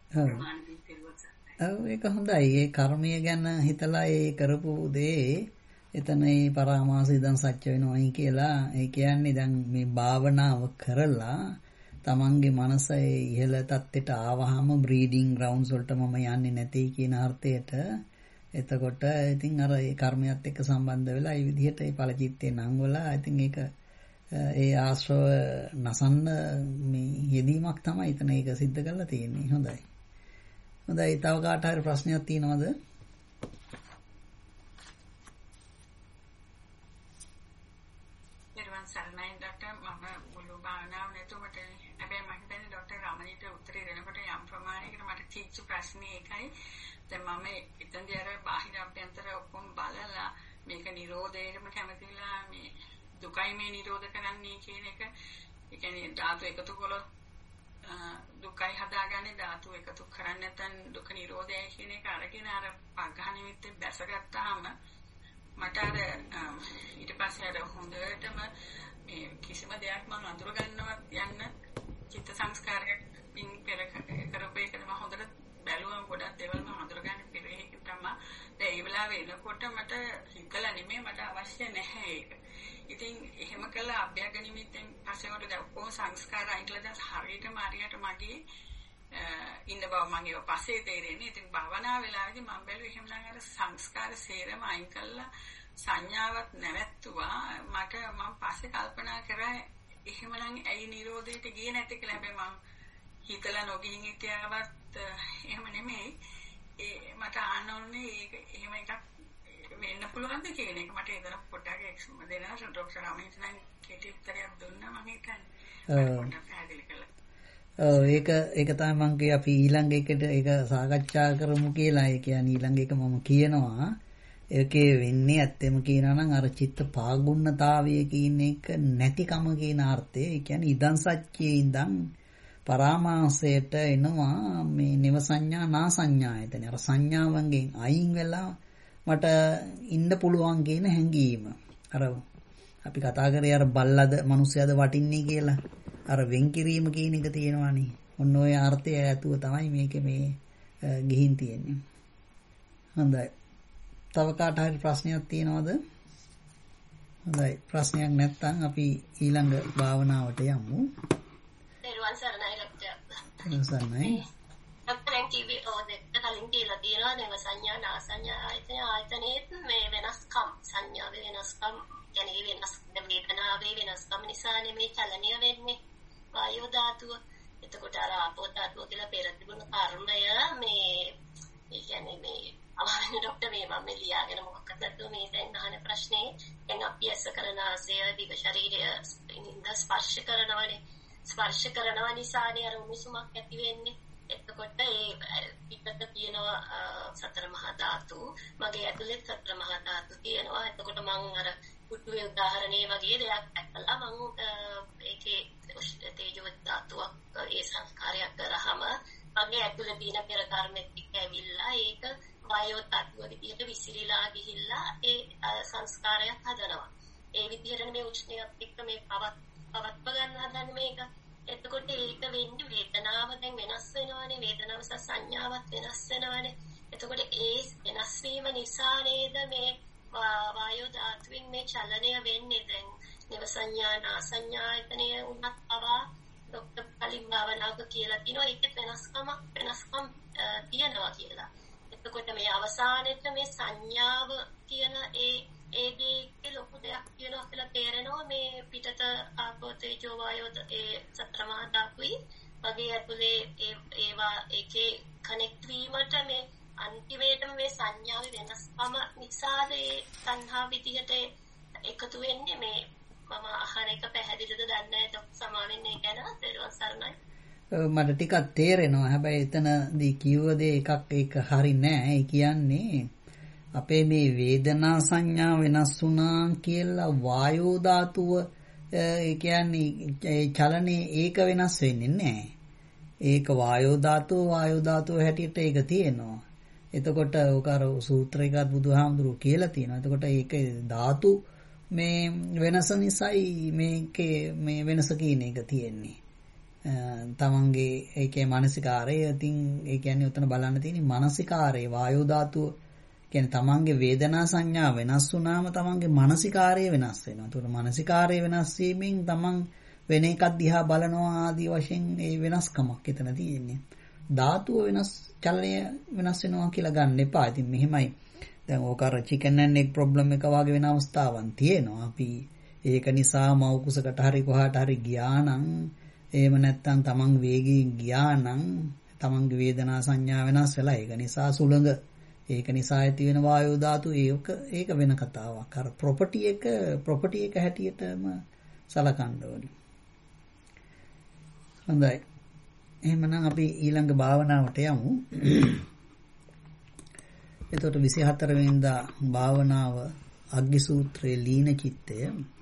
ඒක හොඳයි. ඒ කර්මය ගැන හිතලා ඒ කරපු දේ එතන ඒ පරාමාස ඉදන් සත්‍ය වෙනවයි කියලා. ඒ කියන්නේ දැන් මේ භාවනාව කරලා තමන්ගේ මනස ඉහළ තත්ත්වයට ආවහම බ්‍රීඩින් ග්‍රවුන්ඩ්ස් වලට මම යන්නේ නැtei කියන අර්ථයට එතකොට ඉතින් අර ඒ කර්මයක් එක්ක සම්බන්ධ වෙලා ඒ විදිහට ඒ ඵලචිත්තේ නංවලා ඉතින් ඒක ඒ ආශ්‍රව නසන්න මේ යෙදීමක් තමයි එතන ඒක सिद्ध කරලා තියෙන්නේ. හොඳයි. හොඳයි. තව කාට හරි ප්‍රශ්නයක් තියෙනවද? ප්‍රශ්නේ එකයි. දැන් මම එතනදී අර බාහිර අභ්‍යන්තර ඔක්කොම බලලා මේක නිරෝධයටම කැමතිලා මේ දුකයි මේ නිරෝධ කරන්නේ කියන එක. ඒ කියන්නේ ධාතු එකතු කළොත් දුකයි හදාගන්නේ, ධාතු එකතු කරන්නේ නැත්නම් දුක නිරෝධය කියන එක අරගෙන අර පග්ඝා නිමිත්තෙන් බැසගත්තාම මට අර ඊට පස්සේ අර හොඳටම මේ කිසිම දෙයක් මම අඳුර ගන්නවත් යන්න චිත්ත සංස්කාරයක් පින් පෙර කරපු එක තමයි හොඳට බැලුවම ගොඩක් දේවල් මම අඳුරගන්න පිළිවෙලක තමයි. දැන් ඒ වෙලාවේ එනකොට මට හිතලා නෙමෙයි මට අවශ්‍ය නැහැ ඒක. ඉතින් එහෙම කළා අභ්‍යග නිමිත්තෙන් පස්සේ කොට දැන් ඔක්කොම සංස්කාර අයින්ලා දැන් හරියටම මගේ ඉන්න බව මම ඒක පස්සේ තේරෙන්නේ. ඉතින් භවනා වෙලාවේදී මම බැලුවේ එහෙමනම් අර සංස්කාර සේරම අයින් කළා සංඥාවක් නැවැත්තුවා. මට මම පස්සේ කල්පනා කරා එහෙමනම් ඇයි නිරෝධයට ගියේ නැත්තේ කියලා. හැබැයි මම හිතලා නොගිහින් හිටියවත් එහෙම නෙමෙයි. මට ආනෝනේ ඒක එහෙම එකක් වෙන්න පුළුවන්ද කියන එක මට ඒතර පොඩ්ඩක් එක්ස්ම දෙනවා. ડોක්ටර් රාමේෂ් නම් කෙටි උත්තරයක් දුන්නා මම හිතන්නේ. ඒක තමයි මම කිය අපි ඊළඟ එකට ඒක සාකච්ඡා කරමු කියලා. ඒ කියන්නේ ඊළඟ එක මම කියනවා. ඒකේ වෙන්නේ ඇත්තම කියනවා නම් අර චිත්ත පාගුණතාවය කියන එක නැතිකම කියන අර්ථය. ඒ කියන්නේ ඉදන් සත්‍යයේ ඉඳන් පරාමාසයට එනවා මේ නිව සංඥා නා සංඥා. එතන අර සංඥාවන්ගෙන් අයින් වෙලා මට ඉන්න පුළුවන් කියන හැඟීම. අර අපි කතා කරේ අර බල්ලද මිනිස්සයාද වටින්නේ කියලා. අර වෙන් කිරීම කියන එක තියෙනවානේ. ඔන්න ඔය අර්ථය ඇතුව තමයි මේකේ මේ ගිහින් තියෙන්නේ. හොඳයි. තව කාට හරි ප්‍රශ්නයක් තියෙනවද? හොඳයි. ප්‍රශ්නයක් නැත්නම් අපි ඊළඟ භාවනාවට යමු. නිර්වාණ සරණයි ලක්ෂය. සරණයි. අපෙන් ටීවී ඕදෙක් කලින් කියලා තියෙනවා නේද සංඥා නාසඤ්ඤා ආයතනයේත් මේ වෙනස්කම් සංඥාවේ වෙනස්කම් කියන්නේ වෙනස් වේදනාවේ වෙනස්කම් නිසානේ මේ චලනය වෙන්නේ වායෝ ධාතුව. එතකොට අර ආපෝ ධාතුව කියලා පෙර තිබුණු කර්මය මේ ඒ කියන්නේ මේ අමාරු ડોක්ටර් මේ මම ලියාගෙන මොකක්ද නැතුව මේ දැන් අහන ප්‍රශ්නේ දැන් අපි ඇස කරන ආසය දිව ශරීරය ඉඳ ස්පර්ශ කරනවනේ ස්පර්ශ කරනවා නිසානේ අර උණුසුමක් ඇති වෙන්නේ. එතකොට ඒ පිටත තියෙනවා සතර මහා ධාතු මගේ ඇතුලේ සතර මහා ධාතු තියෙනවා. එතකොට මම අර පුටුවේ උදාහරණේ වගේ දෙයක් ඇත්තලා මම ඒකේ තේජෝ ධාතුවක් ඒ සංස්කාරයක් කරාම මගේ ඇතුලේ තියෙන පෙර කර්මෙත් එක්ක ඇවිල්ලා ඒක වායෝ ධාතුව විදියට විසිරීලා ගිහිල්ලා ඒ සංස්කාරයක් හදනවා. ඒ විදියට මේ උෂ්ණයත් එක්ක මේ පවත්ව ගන්න හදන මේක. එතකොට ඒක වෙන්නේ වේදනාව දැන් වෙනස් වෙනවානේ වේදනාව සහ සංඥාවත් වෙනස් වෙනවානේ. එතකොට ඒ වෙනස් වීම නිසා නේද මේ වායෝ ධාතුවෙන් මේ චලනය වෙන්නේ. දැන් නිව සංඥා නාසඤ්ඤා ආයතනය උනත් පවා ડોක්ටර් කලින් භාවනාවක කියලා තිනවා ඒකේ වෙනස්කම් තියනවා කියලා. එතකොට මේ අවසානයේ මේ සංඥාව කියන ඒ දෙකේ ලොකු දෙයක් කියනවා කියලා තේරෙනවා මේ පිටත ආපෝ තේජෝ වායෝ ඒ සතර මහා ධාතුයි වගේ ඇතුලේ ඒවා ඒකේ කනෙක්ට් වීමට මේ අන්තිමේටම මේ සංඥාවේ වෙනස්කම නිසාද ඒ සංහා විදියට එකතු වෙන්නේ. මේ මම අහන එක පැහැදිලිද දන්නේ නැහැ. ඒක සමාවෙන්නේ ගැන තේරුම් සරණයි. මට ටිකක් තේරෙනවා. හැබැයි එතනදී කිව්ව දේ එකක් ඒක හරි නෑ. ඒ කියන්නේ අපේ මේ වේදනා සංඥා වෙනස් වුණා කියලා වායෝ ධාතුව ඒ කියන්නේ චලනේ ඒක වෙනස් වෙන්නේ නැහැ. ඒක වායෝ ධාතුව හැටියට ඒක තියෙනවා. එතකොට ඔක අර සූත්‍රයකත් බුදුහාමුදුරුවෝ කියලා තියෙනවා. එතකොට ඒක ධාතු මේ වෙනස නිසායි මේකේ මේ වෙනස කියන එක තියෙන්නේ. තමන්ගේ ඒකේ මානසිකාරය ඉතින් ඒ කියන්නේ උතන බලන්න තියෙන්නේ මානසිකාරය වායෝ ධාතුව කියන්නේ තමන්ගේ වේදනා සංඥා වෙනස් වුණාම තමන්ගේ මානසිකාරය වෙනස් වෙනවා. ඒකට මානසිකාරය වෙනස් වීමෙන් තමන් වෙන එකක් දිහා බලනවා ආදී වශයෙන් ඒ වෙනස්කමක් එතන තියෙන්නේ. ධාතුව වෙනස් චලනය වෙනස් වෙනවා කියලා ගන්න එපා. ඉතින් මෙහෙමයි. දැන් ඕක අර chicken and egg problem එක වගේ වෙන අවස්ථාවක් තියෙනවා. අපි ඒක නිසා මව් කුසකට හරි කොහාට හරි ගියා නම් එහෙම නැත්නම් තමන් වේගයෙන් ගියා නම් තමන්ගේ වේදනා සංඥා වෙනස් වෙලා ඒක නිසා සුළඟ ඒක නිසා ඇති වෙන වායෝ ධාතු ඒක වෙන කතාවක්. අර ප්‍රොපර්ටි එක හැටියටම සලකන්න ඕනේ. හොඳයි. එහෙමනම් අපි ඊළඟ භාවනාවට යමු. එතකොට 24 වෙනිදා භාවනාව අග්ගි සූත්‍රයේ ලීන චිත්තය.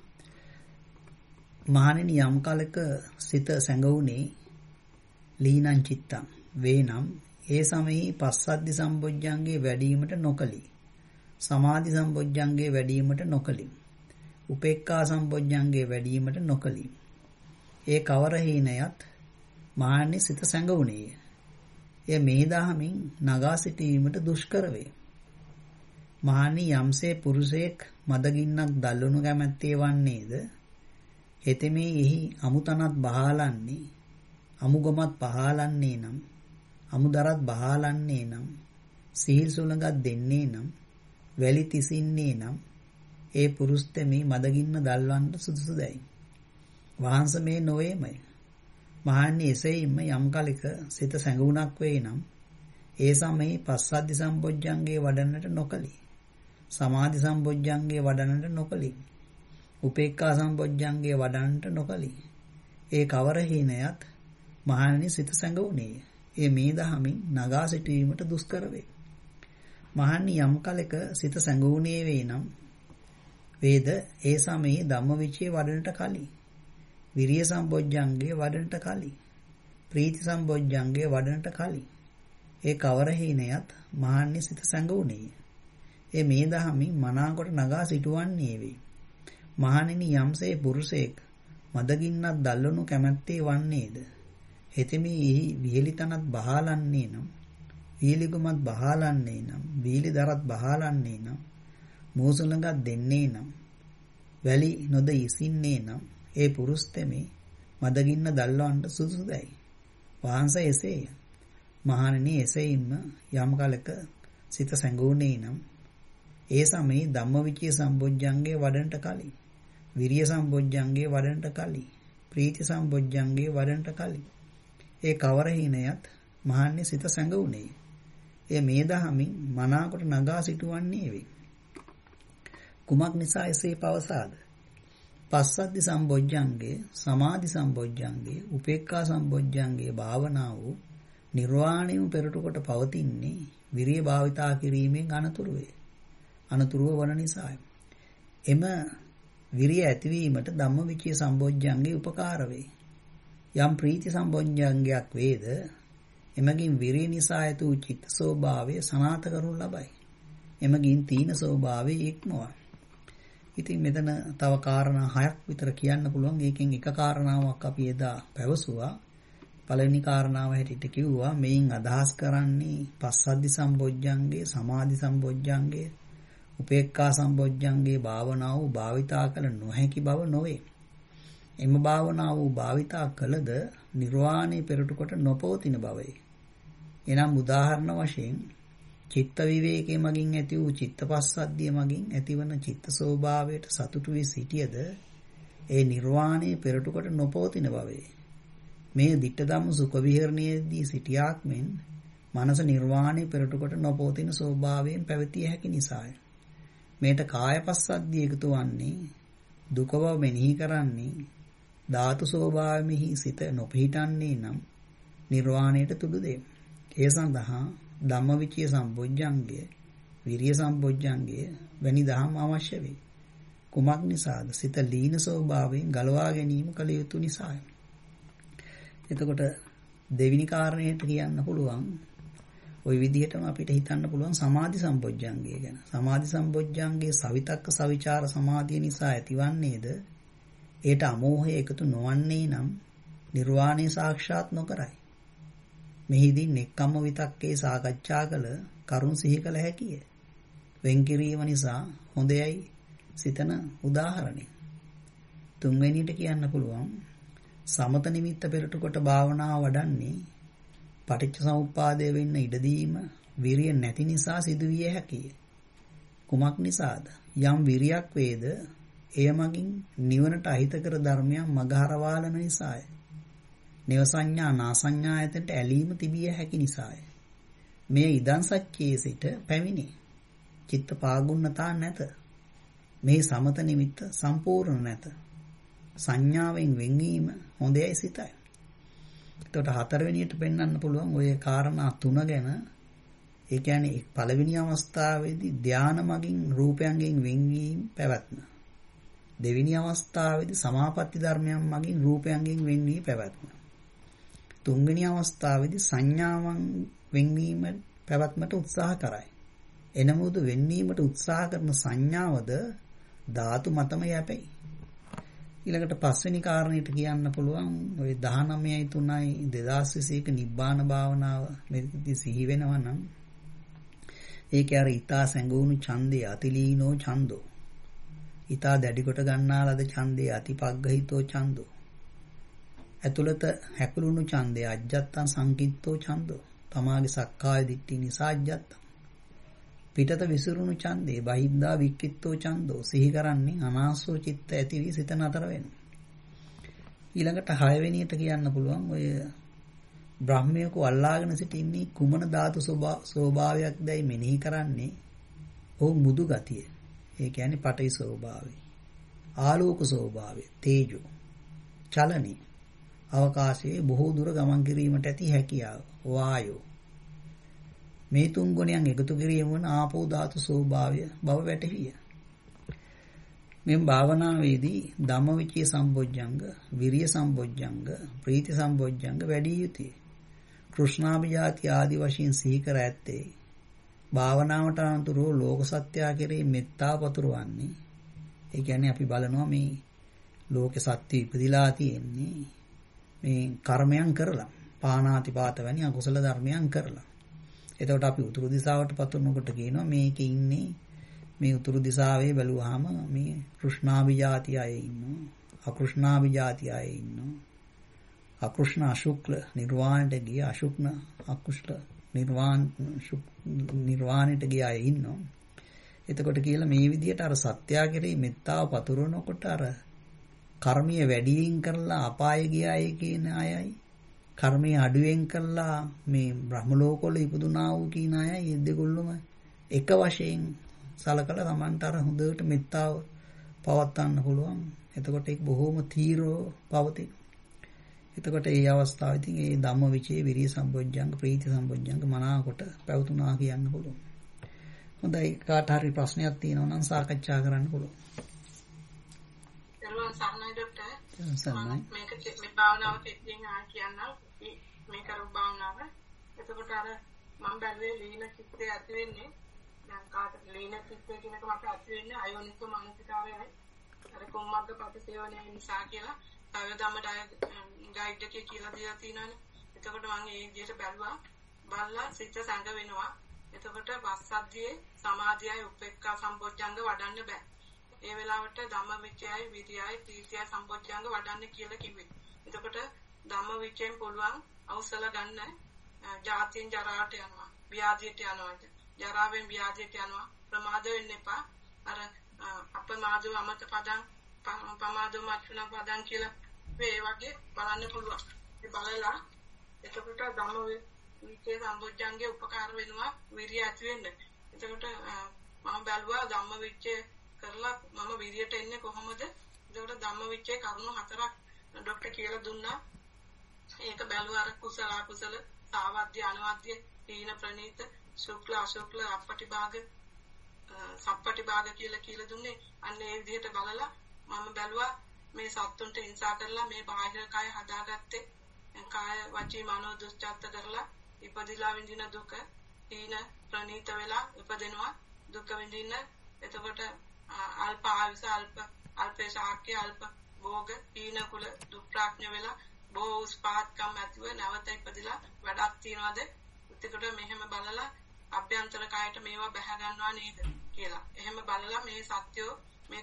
මහණෙනි යම් කලක සිත සැඟවුනේ ලීනං චිත්තං වේනම් ඒ සමයේ පස්සද්ධි සම්බොජ්ජංගේ වැඩිවීමට නොකලී. සමාධි සම්බොජ්ජංගේ වැඩිවීමට නොකලී. උපේක්ඛා සම්බොජ්ජංගේ වැඩිවීමට නොකලී. ඒ කවර හේනයත් මහණෙනි සිත සැඟවුනේය. එය මේ දහමින් නගා සිටීමට දුෂ්කර වේ. මහණෙනි යම්සේ පුරුෂයෙක් මදගින්නක් දල්වනු කැමැත්තේ වන්නේද හෙතෙමේ එහි අමුතනත් බහාලන්නේ අමුගමත් පහලන්නේ නම් අමුදරත් බහාලන්නේ නම් සිහිල් සුළඟක් දෙන්නේ නම් වැලි තිසින්නේ නම් ඒ පුරුෂතෙමි මදගින්න දල්වන්න සුදුසුදයි. වහන්ස මේ නොවේමයි. මහන්නේ එසේම යම් කලක සිත සැඟුණක් වේ නම් ඒ සමයේ පස්සද්ධි සම්බොජ්ජංගේ වඩන්නට නොකලී. සමාධි සම්බොජ්ජංගේ වඩන්නට නොකලී. උපේක්ඛා සම්බොජ්ජංගේ වඩන්නට නොකලී. ඒ කවර හේනයත් මහන්නේ සිත සැඟුණේය. ඒ මේ දහමින් නගා සිටීමට දුෂ්කර වේ. මහන්නේ යම් කලක සිත සැඟුණේ වේ නම් වේද ඒ සමයේ ධම්මවිචේ වඩන්නට කලී. විරිය සම්බොජ්ජංගේ වඩන්නට කලී. ප්‍රීති සම්බොජ්ජංගේ වඩන්නට කලී. ඒ කවර හේනයත් මහන්නේ සිත සැඟුණේය. මේ දහමින් මනාකොට නගා සිටුවන්නේ වේ. මහණෙනි යම්සේ පුරුෂයෙක් මදගින්නක් දල්වනු කැමැත්තේ වන්නේද? හෙතෙමි විහෙලි තනත් බහාලන්නේ නම්, වීලිගමත් බහාලන්නේ නම්, වීලි දරත් බහාලන්නේ නම්, මෝසුලඟක් දෙන්නේ නම්, වැලි නොද ඉසින්නේ නම්, ඒ පුරුෂ තෙමි මදගින්න දල්වන්න සුදුසුදයි. වහන්සේ එසේය. මහණෙනි එසේින්ම යම් කලක සිත සැඟුණේ නම් ඒ සමයේ ධම්මවිචය සම්බොජ්ජංගේ වඩන්නට කලින්, විරිය සම්බොජ්ජංගේ වඩන්නට කලින්, ප්‍රීති සම්බොජ්ජංගේ වඩන්නට කලින් ඒ කවර හිණයත් මහන්නේ සිත සැඟුණේ. මේ දහමින් මනාකොට නගා සිටුවන්නේ වේ. කුමක් නිසා එසේ පවසාද? පස්සද්ධි සම්බොජ්ජංගේ, සමාධි සම්බොජ්ජංගේ, උපේක්ඛා සම්බොජ්ජංගේ භාවනාව නිර්වාණයම පෙරට කොට පවතින්නේ විරිය භාවිතා කිරීමෙන් අනතුරුව වන නිසායි. එම විරිය ඇතිවීමට ධම්මවිචය සම්බොජ්ජංගේ උපකාර වේ. යම් ප්‍රීති සම්බොජ්ජංගයක් වේද එමගින් විරිය නිසා ඇති වූ චිත්ත ස්වභාවය සනාත කරනු ලබයි. එමගින් තීන ස්වභාවය ඉක්මවයි. ඉතින් මෙතන තව කාරණා 6ක් විතර කියන්න පුළුවන්. ඒකෙන් එක කාරණාවක් අපි එදා පැවසුවා. පළවෙනි කාරණාව හැටියට කිව්වා මේන් අදහස් කරන්නේ පස්සද්ධි සම්බොජ්ජංගේ, සමාධි සම්බොජ්ජංගේ, උපේක්ඛා සම්බොජ්ජංගේ භාවනාව භාවිතා කළ නොහැකි බව නොවේ. එම භාවනාව භාවිතා කළද නිර්වාණය පෙරට කොට නොපවතින බවයි. එනම් උදාහරණ වශයෙන් චිත්ත විවේකයේ මගින් ඇති වූ චිත්තපස්සද්ධිය මගින් ඇතිවන චිත්ත ස්වභාවයට සතුටු වී සිටියද ඒ නිර්වාණය පෙරට කොට නොපවතින බවයි. මේ ditta ධම්ම සුඛ විහරණයේදී සිටියාක් මෙන් මනස නිර්වාණය පෙරට කොට නොපවතින ස්වභාවයෙන් පැවතිය හැකි නිසාය. මේට කායපස්සද්ධිය එකතු වන්නේ දුක බව මෙනෙහි කරන්නේ ධාතු ස්වභාවයෙහි සිත නොපිහිටන්නේ නම් නිර්වාණයට තුඩු දෙයි. ඒ සඳහා ධම්මවිචය සම්බොජ්ජංගය, විරිය සම්බොජ්ජංගය වැනි දහම් අවශ්‍ය වේ. කුමක් නිසාද? සිත ලීන ස්වභාවයෙන් ගලවා ගැනීම කළ යුතු නිසාය. එතකොට දෙවිනි කාරණයට කියන්න පුළුවන් ওই විදිහටම අපිට හිතන්න පුළුවන් සමාධි සම්බොජ්ජංගය ගැන. සමාධි සම්බොජ්ජංගයේ සවිතක්ක සවිචාර සමාධිය නිසා ඇතිවන්නේද ඒට අමෝහය එකතු නොවන්නේ නම් නිර්වාණය සාක්ෂාත් නොකරයි. මෙහිදී නෙක්ඛම්ම විතක්කේ සාකච්ඡා කළ කරුණ සිහි කළ හැකිය. වෙන් කිරීම නිසා හොඳයයි සිතන උදාහරණය. තුන්වෙනියට කියන්න පුළුවන් සමත නිමිත්ත පෙරට කොට භාවනාව වඩන්නේ පටිච්ච සමුප්පාදය වෙන්න ඉඩ දීම විරිය නැති නිසා සිදුවිය හැකිය. කුමක් නිසාද? යම් විරියක් වේද එය මගින් නිවනට අහිතකර ධර්මයන් මගහරවාලන නිසාය. නේව සංඥා නාසඤ්ඤා ඇතට ඇලීම තිබිය හැකි නිසාය. මේ ඉදන් සත්‍යයේ සිට පැමිණි. චිත්ත පාගුණතා නැත. මේ සමත නිමිත්ත සම්පූර්ණ නැත. සංඥාවෙන් වෙන්වීම හොඳයි සිතයි. එතකොට හතරවෙනියට පෙන්වන්න පුළුවන් ওই කාරණා තුන ගැන. ඒ කියන්නේ පළවෙනි අවස්ථාවේදී ධානා මගින් රූපයන්ගෙන් වෙන්වීම පැවැත්ම. දෙවෙනි අවස්ථාවේදී සමාපatti ධර්මයන් මගින් රූපයන්ගෙන් වෙන්වී පැවැත්ම. තුන්වෙනි අවස්ථාවේදී සංඥාවන් වෙන්වීම පැවැත්මට උත්සාහ කරයි. එනමුදු වෙන්වීමට උත්සාහ කරන සංඥාවද ධාතු මතම යැපෙයි. ඊළඟට පස්වෙනි කාරණේට කියන්න පුළුවන් ওই 19/3/2021 නිබ්බාන භාවනාව මෙතනදී සිහි වෙනවා නම් ඒකේ අර ඊතා සැඟවුණු ඡන්දේ අතිලීනෝ ඡන්தோ ඊතා දැඩි කොට ගන්නා ලද ඡන්දේ අතිපග්ගහිතෝ ඡන්தோ ඇතුළත හැකුළුණු ඡන්දේ අජ්ජත්තං සංකිට්ඨෝ ඡන්தோ තමාගේ සක්කාය දිට්ඨිය නිසා අජ්ජත්තං පිටත විසිරුණු ඡන්දේ බහිද්දා වික්කිට්ඨෝ ඡන්தோ සිහි කරන්නේ අනාසෝ චිත්ත ඇති වී සිත නතර වෙනවා. ඊළඟට 6 වෙනියට කියන්න පුළුවන් ඔය බ්‍රහ්මයක අල්ලාගෙන සිටින්නේ කුමන ධාතු ස්වභාවයක් දැයි මෙනෙහි කරන්නේ ඔහු මුදු ගතිය. ඒ කියන්නේ පඨවි ස්වභාවය, ආලෝක ස්වභාවය, තේජෝ, චලනී, අවකාශයේ බොහෝ දුර ගමන් කිරීමට ඇති හැකියාව, වායෝ. මේ තුන් ගුණයන් එකතු කිරීම වන ආපෝ ධාතු ස්වභාවය බව වැටහිය. මේ භාවනාවේදී ධම්මවිචය සම්බොජ්ජංග, විරිය සම්බොජ්ජංග, ප්‍රීති සම්බොජ්ජංග වැඩි යුතුය. කෘෂ්ණාභිජාති ආදි වශයෙන් සිහි කර ඇත්තේ භාවනාවට අනුතුරු ලෝක සත්‍යය කෙරෙහි මෙත්තාව පතුරවන්නේ. ඒ කියන්නේ අපි බලනවා මේ ලෝක සත්‍ය ඉපදිලා තියෙන්නේ මේ කර්මයන් කරලා, පාණාතිපාත වැනි අකුසල ධර්මයන් කරලා. එතකොට අපි උතුරු දිශාවට පතුරනකොට කියනවා මේකේ ඉන්නේ මේ උතුරු දිශාවේ බැලුවාම මේ කෘෂ්ණාභි ජාති අය ඉන්නවා, අකෘෂ්ණාභි ජාති අය ඉන්නවා. අකෘෂ්ණ අශුක්ල නිර්වාණයට ගිය, අශුක්න අකුෂ්ඨ නිර්වාණයට ගිය අය ඉන්නවා. එතකොට කියලා මේ විදිහට අර සත්‍යා කෙරෙහි මෙත්තාව පතුරවනකොට අර කර්මීය වැඩියෙන් කරලා අපාය ගිය අය කියන අයයි, කර්මීය අඩුවෙන් කරලා මේ බ්‍රහ්ම ලෝකවල ඉපදුනා වූ කියන අයයි දෙගොල්ලම එක වශයෙන් සලකලා Tamanට අර හොඳට මෙත්තාව පවත්වන්න පුළුවන්. එතකොට ඒක බොහොම තීරව පවතින. එතකොට මේ අවස්ථාවේදී මේ ධම්මවිචේ විරිය සම්පොඥංග ප්‍රීති සම්පොඥංග මනාකොට පැවතුනා කියන්න පුළුවන්. හොඳයි, කාට හරි ප්‍රශ්නයක් තියෙනවා නම් සාකච්ඡා කරන්න පුළුවන්. දරුවන් සර්ණයි ડોක්ටර්. සර්ණයි. මේක මේ භාවනාව කෙටියෙන් කියන්නම්. මේ කරු භාවනාව. එතකොට අර මම බැලුවේ ලීන චිත්තය ඇති වෙන්නේ. දැන් කාට ලීන චිත්තය කියනක මට ඇති වෙන්නේ අයෝනිසෝ මානසිකාරයයි. අර කොම්මග්ග ප්‍රතිසේවනයේ නිසා කියලා තව ධම්ම ගයිඩ් එකේ කියලා දීලා තියෙනවානේ. එතකොට මම ඒ විදිහට බැලුවා. බලලා සිත සංග වෙනවා. එතකොට වස්සද්ධියේ සමාධියයි උපේක්ඛා සම්පොච්චංග වඩන්න බෑ. ඒ වෙලාවට ධම්මවිචයයි විරියයි ප්‍රීතියයි සම්පොච්චංග වඩන්න කියලා කිව්වේ. එතකොට ධම්මවිචයෙන් පුළුවන් අවසල ගන්න ජාතියෙන් ජරාවට යනවා, ව්‍යාධියට යනවා. ජරාවෙන් ව්‍යාධියට යනවා. ප්‍රමාද වෙන්න එපා. අර අපමාදෝ අමත පදං පමාදෝ මච්චුන පදං කියලා මේ වගේ බලන්න පුළුවන්. ඒ බලලා එතකොට ධම්මවිචේ සම්පොච්චංගේ උපකාර වෙනවා විරිය ඇති වෙන්න. එතකොට මම බැලුවා ධම්මවිචේ කරලා මම විරියට එන්නේ කොහොමද? එතකොට ධම්මවිචේ කරුණු 4ක් ડોක්ටර් කියලා දුන්නා. ඒක බැලුවා අර කුසල අකුසල, සාවද්‍ය අනවද්‍ය, තීන ප්‍රනීත, ශුක්ල අශුක්ල, අපටිභාග, සප්පටිභාග කියලා දුන්නේ. අන්න ඒ විදිහට බලලා මම බැලුවා මේ සත්තුන්ට හිංසා කරලා මේ බාහිර කය හදාගත්තේ කාය වචී මනෝ දුස්චර්ත කරලා ඉපදිලා විඳින දුක තීන ප්‍රනීත වෙලා ඉපදෙනවා දුක විඳින්න. එතකොට අල්ප ආයුෂ අල්පේ ශාක්‍ය අල්ප භෝග තීන කුල දුක්ඛාඥ වෙලා බොහෝ උස්පාත්කම් ඇතුව නැවත ඉපදිලා වැඩක් තියනවාද? එතකොට මෙහෙම බලලා අභ්‍යන්තර කායට මේවා බැහැ ගන්නවා නේද කියලා. එහෙම බලලා මේ සත්‍යෝ මේ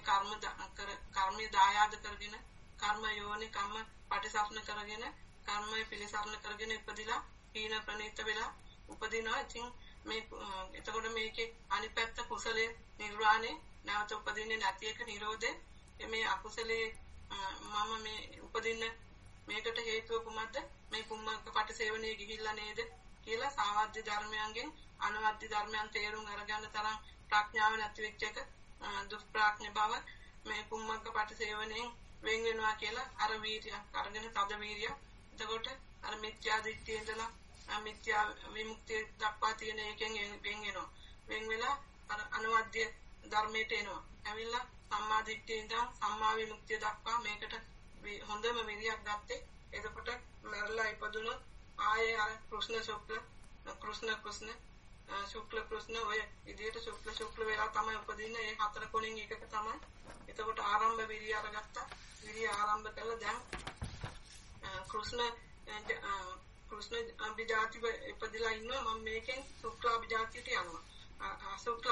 කර්මයේ දායාද කරගෙන කර්ම යෝනි කම්ම පටිසස්න කරගෙන කර්මයේ පිළිසරණ කරගෙන ඉපදිලා තීන ප්‍රනීත වෙලා උපදිනවා. ඉතින් මේ එතකොට මේකේ අනිත් පැත්ත කුසලයේ නිර්වාණය නැවත උපදින්නේ නැති එක නිරෝධය. මේ අකුසලයේ මම මේ උපදින්න මේකට හේතුව කුමක්ද? මේ කුම්මක පටිසේවනයේ ගිහිල්ලා නේද කියලා සාවද්‍ය ධර්මයන්ගෙන් අනවද්‍ය ධර්මයන් තේරුම් අරගන්න තරම් ප්‍රඥාව නැති වෙච්ච එක දුෂ්ප්‍රඥ බව මේ කුම්මක පටිසේවනයෙන් වෙන් වෙනවා කියලා අර වීර්යය අරගෙන තද වීර්යය. එතකොට අර මිත්‍යා දිට්ඨිය ඉඳලා මිත්‍යා විමුක්තිය දක්වා තියෙන එකෙන් වෙන් වෙනවා. වෙන් වෙලා අර අනවද්‍ය ධර්මයට එනවා. ඇවිල්ලා සම්මා දිට්ඨිය ඉඳන් සම්මා විමුක්තිය දක්වා මේකට හොඳම විරියක් ගත්තේ. එතකොට මරලා ඉපදුනොත් ආයේ අර කෘෂ්ණ ශුක්ල ශුක්ල කෘෂ්ණ ඔය විදිහට ශුක්ල වෙලා තමයි උපදින්නේ. ඒ 4 කොණින් එකක තමයි. එතකොට ආරම්භ විරිය අරගත්තා. විරිය ආරම්භ කළා. දැන් කෘෂ්ණ අභිජාති ඉපදිලා ඉන්නවා. මම මේකෙන් ශුක්ල අභිජාතියට යනවා. අශුක්ල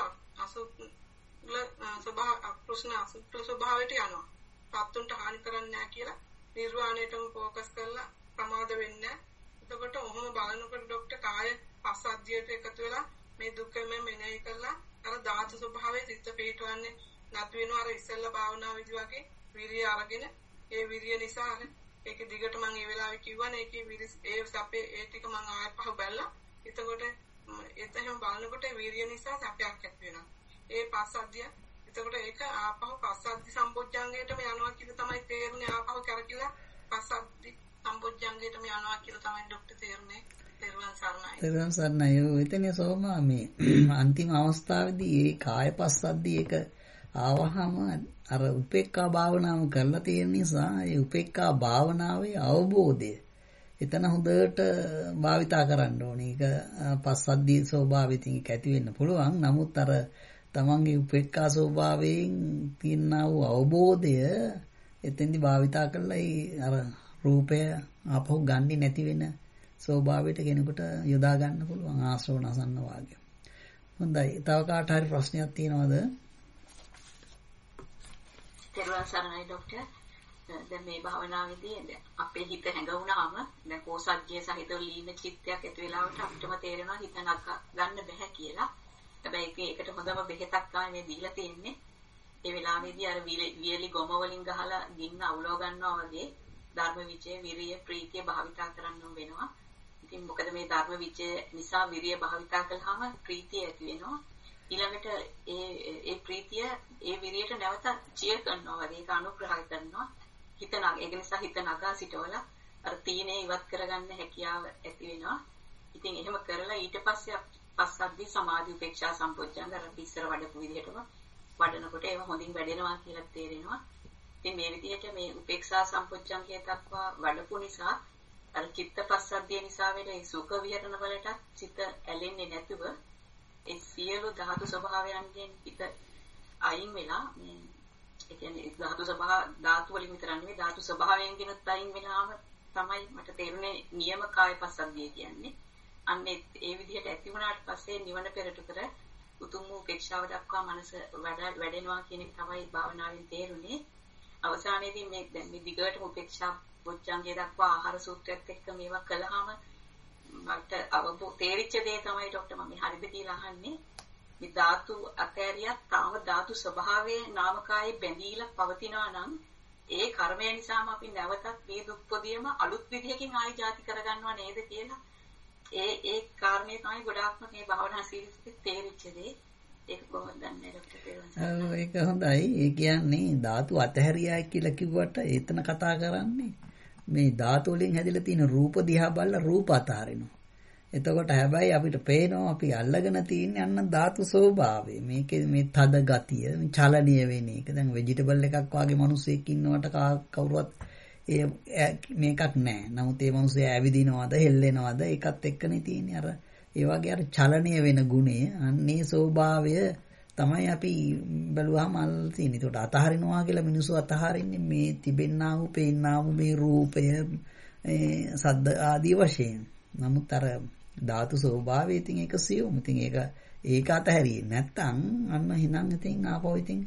කෘෂ්ණ ස්වභාවයට යනවා. සත්තුන්ට හානි කරන්නේ නැහැ කියලා නිර්වාණයටම ફોකස් කරලා ප්‍රමාද වෙන්නේ නැහැ. එතකොට ඔහොම බලනකොට ડોක්ටර් කාය පස්සද්ධියට එකතු වෙලා මේ දුකම මෙනෙහි කරලා අර ධාතු ස්වභාවයේ සිත් පිටවන්නේ නැති වෙනවා. අර ඉස්සෙල්ලා භාවනා විදි වගේ විරිය අරගෙන ඒ විරිය නිසා අර ඒක දිගට මම ඒ වෙලාවේ කිව්වනේ ඒකේ ඒ සැපේ ඒ ටික මම ආයෙ පහු බැලලා. එතකොට එතනම බලනකොට විරිය නිසා සැපයක් ඇති වෙනවා. ඒ පස්සද්ධිය. එතකොට ඒක ආපහු පස්සද්ධි සම්පොච්චංගයටම යනවා කියලා තමයි තේරුනේ. ආපහු කරකිලා පස්සද්ධි සම්පොච්චංගයටම යනවා කියලා තමයි ડોක්ටර් තේරුනේ. තේරුවන් සරණයි. තේරුවන් සරණයි. එතන සෝමා මේ අන්තිම අවස්ථාවේදී ඒ කාය පස්සද්ධි එක ආවහම අර උපේක්ඛා භාවනාව කරලා තියෙන නිසා ඒ උපේක්ඛා භාවනාවේ අවබෝධය එතන හොඳට භාවිතා කරන්න ඕනේ. ඒක පස්සද්ධිය ස්වභාවයෙන් ඒක ඇති වෙන්න පුළුවන්. නමුත් අර තමන්ගේ උපේක්ඛා ස්වභාවයෙන් තියෙනා වූ අවබෝධය එතෙන්දි භාවිතා කරලා ඒ අර රූපය ආපහු ගන්නේ නැති වෙන ස්වභාවයට කෙනෙකුට යොදා ගන්න පුළුවන් ආශ්‍රව නසන්න වාගේ. හොඳයි. තව කාට හරි ප්‍රශ්නයක් තියෙනවද? තෙරුවන් සරණයි ડોක්ටර්. දැන් මේ භාවනාවේදී අපේ හිත හැඟවුණාම දැන් කෝසජ්ජය සහිත ලීන චිත්තයක් ඇති වෙලාවට අපිටම තේරෙනවා හිත නග ගන්න බෑ කියලා. හැබැයි ඒකට හොඳම බෙහෙතක් තමයි මේ දීලා තියෙන්නේ. ඒ වෙලාවේදී අර වියලි ගොම වලින් ගහලා ගින්න අවුලව ගන්නවා වගේ ධර්ම විචය, විරිය, ප්‍රීතිය භාවිතා කරන්න වෙනවා. ඉතින් මොකද මේ ධර්ම විචය නිසා විරිය භාවිතා කළාම ප්‍රීතිය ඇති වෙනවා. ඊළඟට ඒ ප්‍රීතිය ඒ විරියට නැවත චිය කරනවා වගේ ඒක අනුග්‍රහ කරනවා. හිත නග ඒක නිසා හිත නගා සිටවලා අර තීනේ ඉවත් කරගන්න හැකියාව ඇති වෙනවා. ඉතින් එහෙම කරලා ඊට පස්සේ පස්සද්ධි සමාධි උපේක්ෂා සම්පොච්චංග අර ඉස්සර වඩපු විදිහටම වඩනකොට ඒව හොඳින් වැඩෙනවා කියලා තේරෙනවා. ඉතින් මේ විදිහට මේ උපේක්ෂා සම්පොච්චංගය දක්වා වඩපු නිසා අර චිත්ත පස්සද්ධිය නිසා වෙන ඒ සුඛ විහරණ වලට චිත්ත ඇලෙන්නේ නැතුව ඒ සියලු ධාතු ස්වභාවයන්ගෙන් පිට අයින් වෙලා මේ ඒ කියන්නේ ධාතු වලින් විතර නෙවෙයි ධාතු ස්වභාවයෙන්ගෙනුත් අයින් වෙනාම තමයි මට තේරුනේ නියම කාය පස්සද්ධිය කියන්නේ. අන්නේ ඒ විදිහට ඇති වුණාට පස්සේ නිවන පෙරට කර උතුම් වූ උපේක්ෂාව දක්වා මනස වැඩෙනවා කියන එක තමයි භාවනාවෙන් තේරුනේ. අවසානයේදී මේ දැන් මේ දිගටම උපේක්ෂා පොච්චංගය දක්වා ආහාර සූත්‍රයත් එක්ක මේවා කළාම මට තේරිච්ච දේ තමයි ડોක්ටර් මම හරිද කියලා අහන්නේ. මේ ධාතු අතෑරියක් තාම ධාතු ස්වභාවයේ නාමකායේ බැඳීලා පවතිනවා නම් ඒ කර්මය නිසාම අපි නැවතත් මේ දුක්පොදියම අලුත් විදිහකින් ආයි ජාති කරගන්නවා නේද කියලා. ඒ කාරණේ තමයි ගොඩාක්ම මේ භාවනා සීලෙත් තේරිච්ච දේ. ඒක කොහොමද දන්නේ ડોක්ටර්? ඒක හොඳයි. ඒ කියන්නේ ධාතු අතහැරියයි කියලා කිව්වට එතන කතා කරන්නේ මේ ධාතු වලින් හැදිලා තියෙන රූප දිහා බලලා රූප අතහරිනවා. එතකොට හැබැයි අපිට පේනවා අපි අල්ලගෙන තියෙන්නේ අන්න ධාතු ස්වභාවය. මේකේ මේ තද ගතිය, මේ චලනීය වෙන එක. දැන් ভেජිටබල් එකක් වගේ මිනිස්සෙක් ඉන්නවට කවුරුවත් මේකක් නැහැ. නමුත් ඒ මිනිස්සයා ඇවිදිනවද, හෙල්ලෙනවද ඒකත් එක්කනේ තියෙන්නේ. අර ඒ වගේ අර චලනීය වෙන ගුණය, අන්නේ ස්වභාවය තමයි අපි බැලුවාම අල්ල තියෙන්නේ. ඒකට අතහරිනවා කියලා මිනිස්සු අතහරින්නේ මේ තිබෙන්නා වූ, පේන්නා වූ මේ රූපය, සද්ද ආදී වශයෙන්. නමුත් අර ධාතු ස්වභාවය ඉතින් ඒක සියුම්. ඉතින් ඒක අතහැරියේ නැත්තම් අන්න හිනම් ඉතින් ආපහු ඉතින්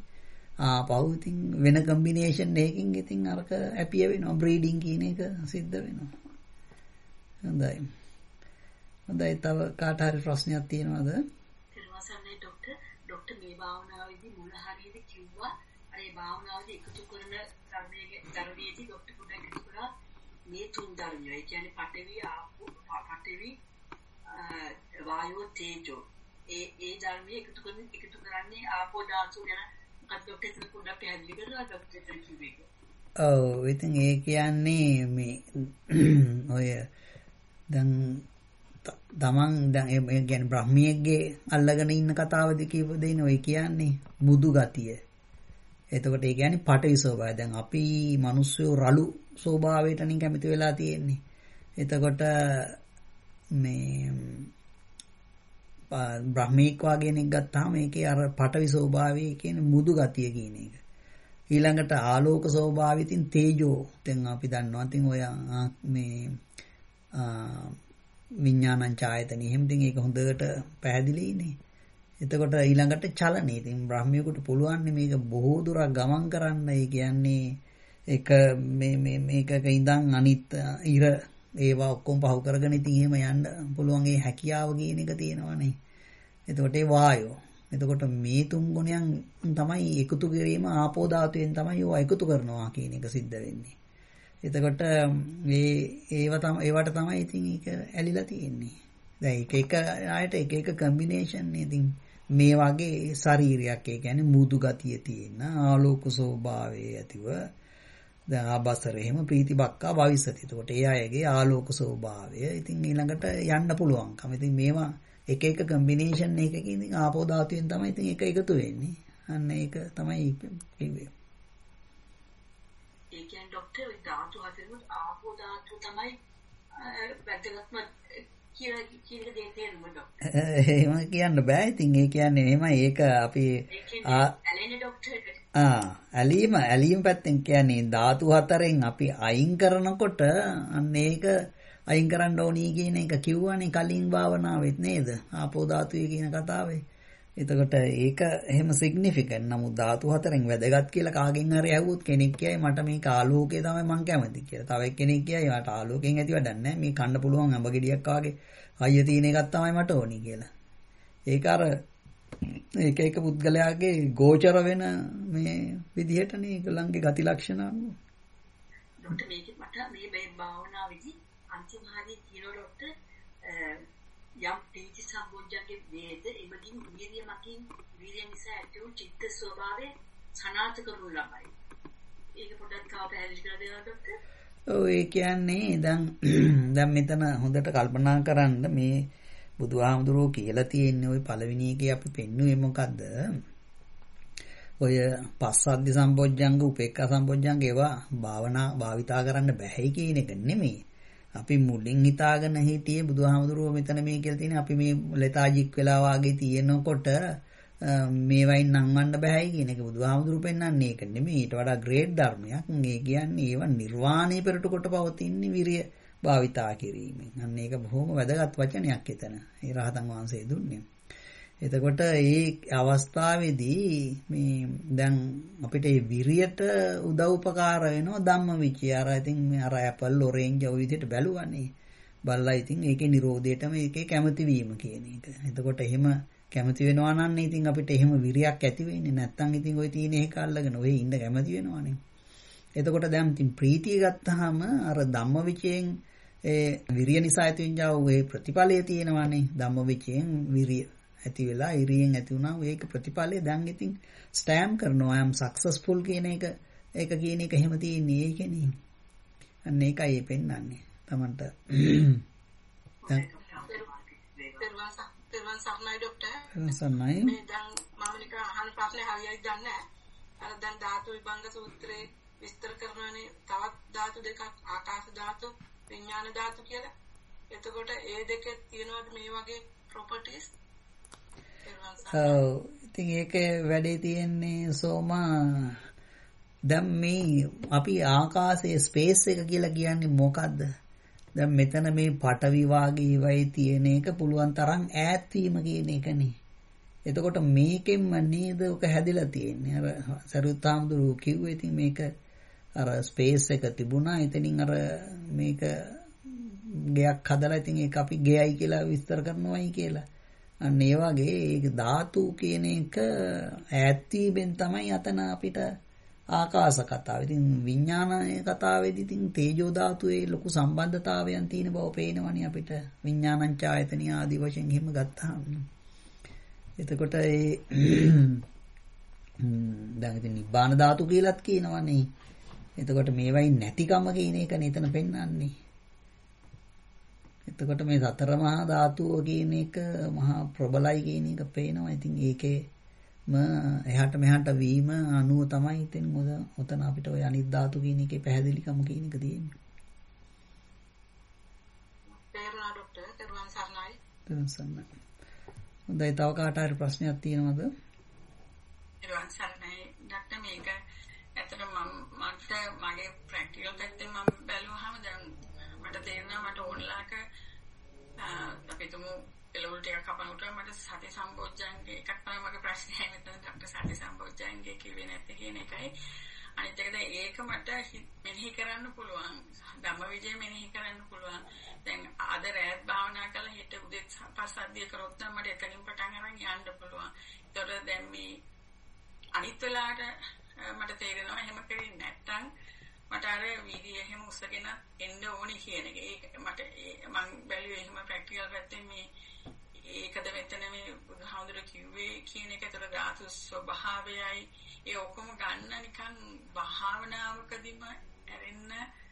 වෙන කම්බිනේෂන් එකකින් ඉතින් අරක ඇපිය වෙනවා. බ්‍රීඩින් කියන එක සිද්ධ වෙනවා. හොඳයි. තව කාට හරි ප්‍රශ්නයක් තියෙනවද? ඊළඟසන්නේ ડોක්ටර් මේ භාවනාවේදී මුල හරියදී කිව්වා අර මේ භාවනාවේදී එකතු කරන ධර්මයේදී ડોක්ටර් පොඩ්ඩක් එකතු කරා මේ තුන් ධර්මය. ඒ කියන්නේ පඨවි, ආපෝ, පඨවි, වායෝ, තේජෝ. ඒ ධර්මයේ එකතු කරන්නේ ආපෝ ධාතු ගැන මොකක්ද ડોක්ටර් පොඩ්ඩක් පැහැදිලි කරලා ડોක්ටර් කිව්වේ. ඔව් ඉතින් ඒ කියන්නේ මේ ඔය දැන් තමන් දැන් ඒ කියන්නේ බ්‍රහ්මියෙක්ගේ අල්ලගෙන ඉන්න කතාවදී කියපු දෙන්නේ ඔය කියන්නේ මුදු ගතිය. එතකොට ඒ කියන්නේ පටවි ස්වභාවය. දැන් අපි මිනිස්සු රළු ස්වභාවයටනේ කැමති වෙලා තියෙන්නේ. එතකොට මේ බ්‍රහ්මීක් වගේ කෙනෙක් ගත්තාම ඒකේ අර පටවි ස්වභාවය කියන්නේ මුදු ගතිය කියන එක. ඊළඟට ආලෝක ස්වභාවයෙන් තේජෝ. දැන් අපි දන්නවා ඉතින් ඔය මේ විඥානං ඡායතනෙ එහෙම ඉතින් ඒක හොඳට පැහැදිලිනේ. එතකොට ඊළඟට චලනේ. ඉතින් බ්‍රහ්මියෙකුට පුළුවන් මේක බොහෝ දුරක් ගමන් කරන්න. ඒ කියන්නේ එක මේකක ඉඳන් අනිත් ඉර ඒවා ඔක්කොම පහු කරගෙන ඉතින් එහෙම යන්න පුළුවන්. ඒ හැකියාව කියන එක තියෙනවානේ. එතකොට ඒ වායෝ. එතකොට මේ තුන් ගුණයන් තමයි එකතු කිරීම ආපෝ ධාතුවෙන් තමයි ඒවා එකතු කරනවා කියන එක සිද්ධ වෙන්නේ. එතකොට ඒවට තමයි ඉතින් ඒක ඇලිලා තියෙන්නේ. දැන් එක ආයත එක කම්බිනේෂන් නේ. ඉතින් මේ වගේ ශරීරයක් ඒ කියන්නේ මුදු ගතිය තියෙන ආලෝක ස්වභාවය ඇතිව දැන් ආබසර එහෙම ප්‍රීතිබක්කා භවිසති. එතකොට ඒ අයගේ ආලෝක ස්වභාවය ඉතින් ඊළඟට යන්න පුළුවන්කම. ඉතින් මේවා එක කම්බිනේෂන් එකකින් ඉතින් ආපෝ ධාතුවෙන් තමයි ඉතින් එක එකතු වෙන්නේ. අන්න ඒක තමයි කිව්වේ. ඒ කියන්නේ ડોක්ටර් ධාතු හතරෙත් ආපෝ ධාතුව තමයි වැදගත්ම කියන දේ තේරුම ඩොක්ටර්. එහෙම කියන්න බෑ. ඉතින් ඒ කියන්නේ එහෙමයි. ඒක අපි ඇලෙන ඩොක්ටර් ඇලීම පැත්තෙන් කියන්නේ ධාතු හතරෙන් අපි අයින් කරනකොට අන්න ඒක අයින් කරන්න ඕනී කියන එක කිව්වනේ කලින් භාවනාවෙත් නේද? ආපෝ ධාතුවේ කියන කතාවේ. එතකොට ඒක එහෙම සිග්නිෆිකන්ට්. නමුත් ධාතු හතරෙන් වැදගත් කියලා කාගෙන් හරි ඇහුවොත් කෙනෙක් කියයි මට මේක ආලෝකය තමයි මං කැමති කියලා. තව එක්කෙනෙක් කියයි මට ආලෝකයෙන් ඇති වැඩක් නැහැ. මේ කන්න පුළුවන් අඹ ගෙඩියක් වගේ අයිය තියෙන එකක් තමයි මට ඕනි කියලා. ඒක අර එක පුද්ගලයාගේ ගෝචර වෙන මේ විදිහටනේ ඒගොල්ලන්ගේ ගති ලක්ෂණ අනුව. ඩොක්ටර් මට මේ භාවනාවේදී අන්තිම හරිය කියන ඩොක්ටර් යම් පීති සම්බොජ්ජන්ගේ වේද එමගින් වීර්ය නිසා ඇති වූ චිත්ත ස්වභාවය සනාථ කරනු ලබයි. ඒක පොඩ්ඩක් තව පැහැදිලි කරලා දෙන්න ඩොක්ටර්. ඔව් ඒ කියන්නේ දැන් මෙතන හොඳට කල්පනා කරන්න මේ බුදුහාමුදුරුවෝ කියලා තියෙන්නේ ওই පළවෙනි එකේ අපි පෙන්නුවේ මොකද්ද? ඔය පස්සද්ධි සම්බොජ්ජංග උපේක්ඛා සම්බොජ්ජංග ඒවා භාවිතා කරන්න බැහැ කියන එක නෙමෙයි. අපි මුලින් හිතාගෙන හිටියේ බුදුහාමුදුරුවෝ මෙතන මේ කියලා තියෙන්නේ අපි මේ ලෙතාජික් වෙලා වාගේ තියෙනකොට මේවයින් නංවන්න බෑයි කියන එක බුදුහාමුදුරුවෝ පෙන්වන්නේ ඒක නෙමෙයි. ඊට වඩා ග්‍රේට් ධර්මයක්. මේ කියන්නේ ඒවා නිර්වාණය පෙරට කොට පවතින විරිය භාවිතා කිරීමෙන්. අන්න ඒක බොහොම වැදගත් වචනයක් එතන. ඒ රහතන් වහන්සේ දුන්නේ. එතකොට මේ අවස්ථාවේදී මේ දැන් අපිට මේ විරියට උදව් උපකාර වෙනවා ධම්මවිචය. අර ඉතින් අර ඇපල් ඔරෙන්ජ් ඔය විදිහට බැලුවානේ. බලලා ඉතින් ඒකේ නිරෝධයටම ඒකේ කැමති වීම කියන එක. එතකොට එහෙම කැමති වෙනවා නම් ඉතින් අපිට එහෙම විරියක් ඇති වෙන්නේ. නැත්තම් ඉතින් ওই තීන එක අල්ලගෙන ඔය ඉන්න කැමති වෙනවානේ. එතකොට දැන් ඉතින් ප්‍රීතිය ගත්තාම අර ධම්මවිචයෙන් ඒ විරිය නිසා ඇතිවෙනා වූ ඒ ප්‍රතිඵලය තියෙනවානේ. ධම්මවිචයෙන් විරිය ඇති වෙලා ඉරියෙන් ඇති වුණා ඒක ප්‍රතිඵලය දැන් ඉතින් ස්ටෑම් කරනවා I am successful කියන එක කියන එක එහෙම තියෙන්නේ ඒකනේ. අන්න ඒකයි පෙන්නන්නේ තමන්ට. පෙරවන් සර්ණයි ඩොක්ටර්. සර්ණයි. මේ දැන් මම නිකන් අහන ප්‍රශ්නේ හරියයි දන්නේ නැහැ. අර දැන් ධාතු විභංග සූත්‍රයේ විස්තර කරනවානේ තවත් ධාතු දෙකක් ආකාශ ධාතු විඥාන ධාතු කියලා. එතකොට ඒ දෙකේ තියෙනවද මේ වගේ ප්‍රොපර්ටිස්? ඉතින් ඒක වැඩේ තියෙන්නේ සෝමා දැන් මේ අපි ආකාශයේ ස්පේස් එක කියලා කියන්නේ මොකද්ද? දැන් මෙතන මේ පටවි වාගේ වයි තියෙන එක පුළුවන් තරම් ඈත් වීම කියන එකනේ. එතකොට මේකෙන්ම නේද ඔක හැදිලා තියෙන්නේ. අර සරුවත් හාමුදුරුවෝ කිව්වේ ඉතින් මේක අර ස්පේස් එක තිබුණා. එතනින් අර මේක ගයක් හදලා ඉතින් ඒක අපි ගයයි කියලා විස්තර කරනවායි කියලා. අන්න ඒ වගේ ඒක ධාතු කියන එක ඈත් වීමෙන් තමයි අතන අපිට ආකාශ කතාව. ඉතින් විඥානයේ කතාවේදී ඉතින් තේජෝ ධාතුවේ ලොකු සම්බන්ධතාවයන් තියෙන බව පේනවනේ අපිට. විඥානං ඡායතනිය ආදී වශයෙන් එහෙම ගත්තාම. එතකොට ඒ දැන් ඉතින් නිබ්බාන ධාතු කියලාත් කියනවනේ. එතකොට මේවයින් නැතිකම කියන එකනේ එතන පෙන්වන්නේ. එතකොට මේ සතර මහා ධාතුව කියන එක මහා ප්‍රබලයි කියන එක පේනවා. ඉතින් ඒකේම එහාට මෙහාට වීම අනුව තමයි ඉතින් ඔතන අපිට ওই අනිත් ධාතු කියන එකේ පැහැදිලිකම කියන එක තියෙන්නේ. පේරුණා ඩොක්ටර් තෙරුවන් සරණයි. තෙරුවන් සරණයි. හොඳයි තව කාට හරි ප්‍රශ්නයක් තියෙනවද? තෙරුවන් සරණයි. ඩොක්ටර් මේක ඇත්තටම මට මගේ ප්‍රැක්ටිකල් පැත්තෙන් මම බැලුවාම දැන් මට තේරෙනවා මට ඕනලාක අපි තුමු එළවලු ටිකක් කපනකොට මට සති සම්බොජ්ජංගේ එකක් තමයි මගේ ප්‍රශ්නේ. මෙතන ඩොක්ටර් සති සම්බොජ්ජංගේ කිව්වේ නැත්තේ කියන එකයි. අනිත් එක දැන් ඒක මට මෙනෙහි කරන්න පුළුවන්. ධම්මවිජය මෙනෙහි කරන්න පුළුවන්. දැන් අද රැත් භාවනා කළා හෙට උදේ පස්සද්ධිය කරොත් නම් මට එකකින් පටන් අරන් යන්න පුළුවන්. ඒතකොට දැන් මේ අනිත් වෙලාවට මට තේරෙනවා එහෙම කරින් නැත්තම් මට අර වීඩියෝ එහෙම උස්සගෙන එන්න ඕනි කියන එක. ඒක මට මම බැලුවේ එහෙම ප්‍රැක්ටිකල් පැත්තෙන් මේ ඒකද මෙතන මේ බුදුහාමුදුරුවෝ කිව්වේ කියන එක. ඒතර ධාතු ස්වභාවයයි ඒ ඔක්කොම ගන්න නිකන් භාවනාවකදීම ඇරෙන්න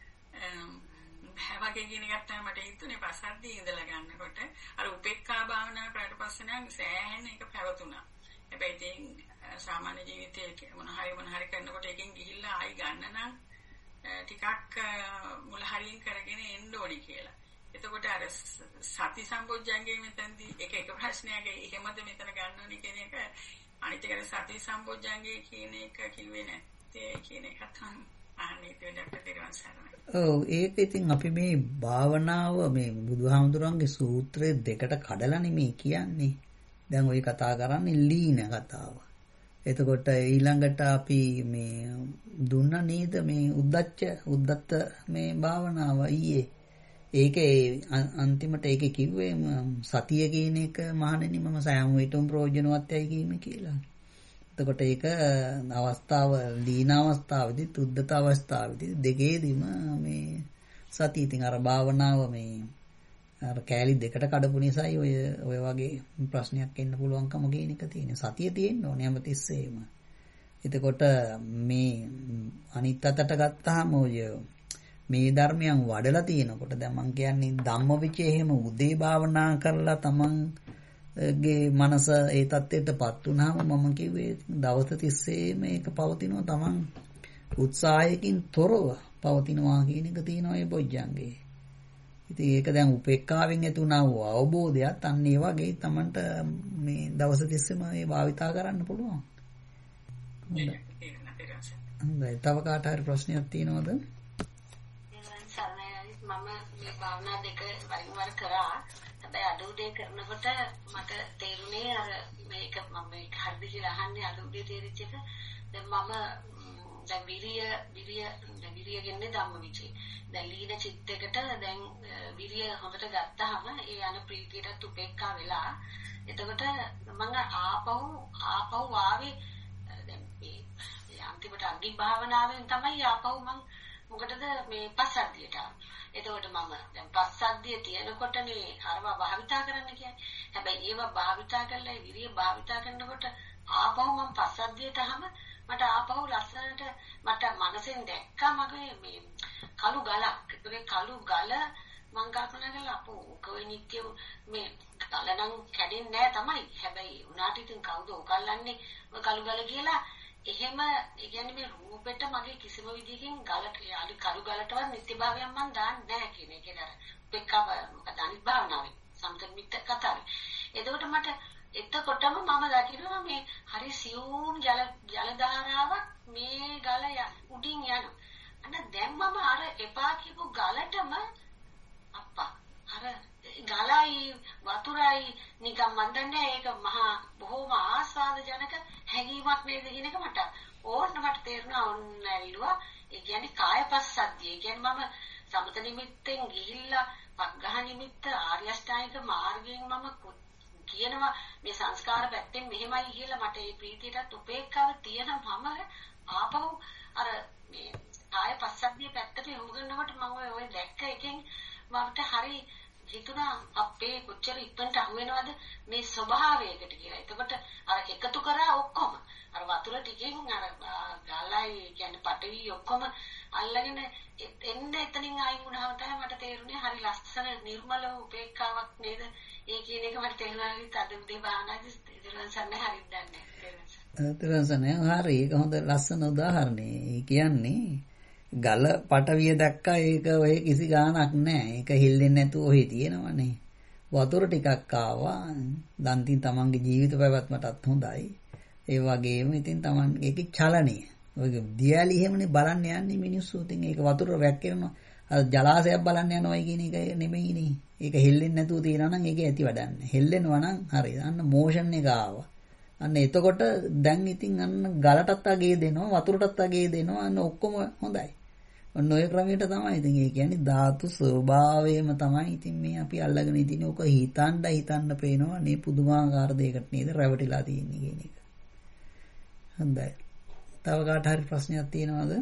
භාවකේ කියන එකත් තමයි මට හිතුනේ පස්සද්ධිය ඉඳලා ගන්නකොට. අර උපේක්ඛා භාවනාව කරලා පස්සේ නම් සෑහෙන එක පැවතුණා. හැබැයි ඉතින් සාමාන්‍ය ජීවිතේ මොන හරි කරනකොට එකෙන් ගිහිල්ලා ආයි ගන්න නම් ටිකක් මුල හරියෙන් කරගෙන එන්න ඕනි කියලා. එතකොට අර සති සම්පොඥංගේ මෙතනදී එක ප්‍රශ්නයක් එහෙමද මෙතන ගන්න ඕනේ කියන එක අනිත් එක සති සම්පොඥංගේ කියන එක කිව්වේ නැත්තේ කියන එකත් අහන්නේ දෙයක් තේරුම් ගන්න. ඔව් ඒක ඉතින් අපි මේ භාවනාව මේ බුදුහාමුදුරන්ගේ සූත්‍රය දෙකට කඩලානේ මේ කියන්නේ. දැන් ওই කතා කරන්නේ ලීන කතාව. එතකොට ඊළඟට අපි මේ දුන්නා නේද මේ උද්දච්ච මේ භාවනාව ඊයේ. ඒකේ අන්තිමට ඒකේ කිව්වේ සතිය කියන එක මහණෙනි මම සෑම විටම ප්‍රයෝජනවත්යයි කියන්නේ කියලා. එතකොට ඒක අවස්ථාව ලීන අවස්ථාවේදී උද්දත අවස්ථාවේදී දෙකේදීම මේ සතිය ඉතින් අර භාවනාව මේ අර කෑලි දෙකට කඩපු නිසායි ඔය වගේ ප්‍රශ්නයක් එන්න පුළුවන්කම කියන එක තියෙන. සතිය තියෙන්න ඕනේ හැමතිස්සෙම. එතකොට මේ අනිත් අතට ගත්තාම ඔය මේ ධර්මයන් වඩලා තියෙනකොට දැන් මම කියන්නේ ධම්මවිචේ එහෙම උදේ භාවනා කරලා තමන්ගේ මනස ඒ தත්ත්වයටපත් වුණාම මම කිව්වේ දවස් 30 මේක පවතිනවා තමන් උත්සාහයකින් තොරව පවතිනවා කියන එක තියෙනවා ඒ බොජ්ජංගේ. ඉතින් ඒක දැන් උපේක්ඛාවෙන් ඇතුණා වූ අවබෝධයත් අන්න ඒ වගේ තමන්ට මේ දවස් 30ම ඒ භාවිතා කරන්න පුළුවන්. හොඳයි. තව කාට හරි ප්‍රශ්නයක් තියෙනවද? මම මේ භාවනා දෙක වරින් වර කරා. හැබැයි අද උදේ කරනකොට මට තේරුනේ අර මේක මම මේක හරිද කියලා අහන්නේ අද උදේ තේරිච්ච එක. දැන් මම දැන් විරිය ගෙන්නේ ධම්මවිචේ. දැන් ලීන චිත්තයකට දැන් විරිය හොඳට ගත්තාම ඒ යන ප්‍රීතියට උපේක්ඛා වෙලා එතකොට මම ආපහු ආවේ දැන් මේ අන්තිමට අග්ගි භාවනාවෙන් තමයි ආපහු මම මොකටද මේ පස්සද්ධියට ආවේ. එතකොට මම දැන් පස්සද්ධිය තියෙනකොටනේ අරවා භාවිතා කරන්න කියන්නේ. හැබැයි ඒව භාවිතා කරලා විරිය භාවිතා කරනකොට ආපහු මම පස්සද්ධියටම මට ආපහු ලස්සනට මට මනසෙන් දැක්කා මගේ මේ කළු ගලක්. ඒ කළු ගල මං කල්පනා කළා අපෝ කොයි නිත්‍ය මේ ගල නම් කැඩෙන්නේ නැහැ තමයි. හැබැයි උනාට ඉතින් කවුද උකල්ලන්නේ ඔය කළු ගල කියලා. එහෙම ඒ කියන්නේ මේ රූපෙට මගේ කිසිම විදිහකින් ගලට අලි කළු ගලටවත් නිත්‍යභාවයක් මං දාන්නේ නැහැ කියන එක නේද? උපේක්ඛාව මොකද අනිත් භාවනාවේ සම්තමිත කතාවේ. එතකොට මට එතකොටම මම දකිනවා මේ හරි සියුම් ජල ධාරාවක් මේ ගල උඩින් යනවා. අන්න දැන් මම අර එපා කියපු ගලටම අප්පා අර ගලයි වතුරයි නිකම් මන් දන්නේ ඒක මහා බොහොම ආස්වාදජනක හැඟීමක් නේද කියන එක මට තේරුණා ඔන්න ඇවිල්ලා. ඒ කියන්නේ කායපස්සද්ධිය. ඒ කියන්නේ මම සමත නිමිත්තෙන් ගිහිල්ලා පග්ඝහ නිමිත්ත ආර්ය අෂ්ටාංගික මාර්ගයෙන් මම කියනවා මේ සංස්කාර පැත්තෙන් මෙහෙමයි කියලා මට මේ ප්‍රීතියටත් උපේක්ඛාව තියෙනවා. මම ආපහු අර මේ කායපස්සද්ධිය පැත්තට යොමු කරනකොට මම ඔය දැක්ක එකෙන් මට හරි හිතුණා අපේ කොච්චර ඉක්මනට අහු වෙනවද මේ ස්වභාවයකට කියලා. එතකොට අර එකතු කරා ඔක්කොම අර වතුර ටිකෙන් අර ගලයි කියන්නේ පටවි ඔක්කොම අල්ලගෙන එන්න එතනින් ආයි වුණාම තමයි මට තේරුනේ හරි ලස්සන නිර්මල උපේක්ඛාවක් නේද ඒ කියන එක මට තේරුණා. අද උදේ බාහනාදී ඉතිරන්සන්නේ හරිද දන්නේ. ඉතිරන්සන්නේ හරි ඒක හොඳ ලස්සන උදාහරණේ. ඒ කියන්නේ ගල පටවිය දැක්කා ඒක ඔය කිසි ගාණක් නැහැ. ඒක හිල්ලෙන්නේ නැතුව ඔහි තියෙනවනේ. වතුර ටිකක් ආවා. දන්තින් තමන්ගේ ජීවිත පැවැත්මටත් හොඳයි. ඒ වගේම ඉතින් තමන් ඒකේ චලනය. ඔය දියැලි එහෙමනේ බලන්න යන්නේ මිනිස්සු. ඉතින් ඒක වතුර වැක්කෙනවා. අර ජලාශයක් බලන්න යනවා කියන එක නෙමෙයිනේ. ඒක හෙල්ලෙන්නේ නැතුව තියනවා නම් ඒක ඇති වැඩන්නේ. හෙල්ලෙනවා නම් හරි. අන්න මෝෂන් එක ආවා. අන්න එතකොට දැන් ඉතින් අන්න ගලටත් අගේ දෙනවා වතුරටත් අගේ දෙනවා. අන්න ඔක්කොම හොඳයි. ඔන්න ඔය ක්‍රමයට තමයි ඉතින් ඒ කියන්නේ ධාතු ස්වභාවයම තමයි ඉතින් මේ අපි අල්ලගෙන ඉතින් ඔක හිතන්න පේනවා නේ පුදුමාකාර දෙයකට නේද රැවටිලා තියෙන්නේ කියන එක. හොඳයි. තව කාට හරි ප්‍රශ්නයක් තියෙනවද?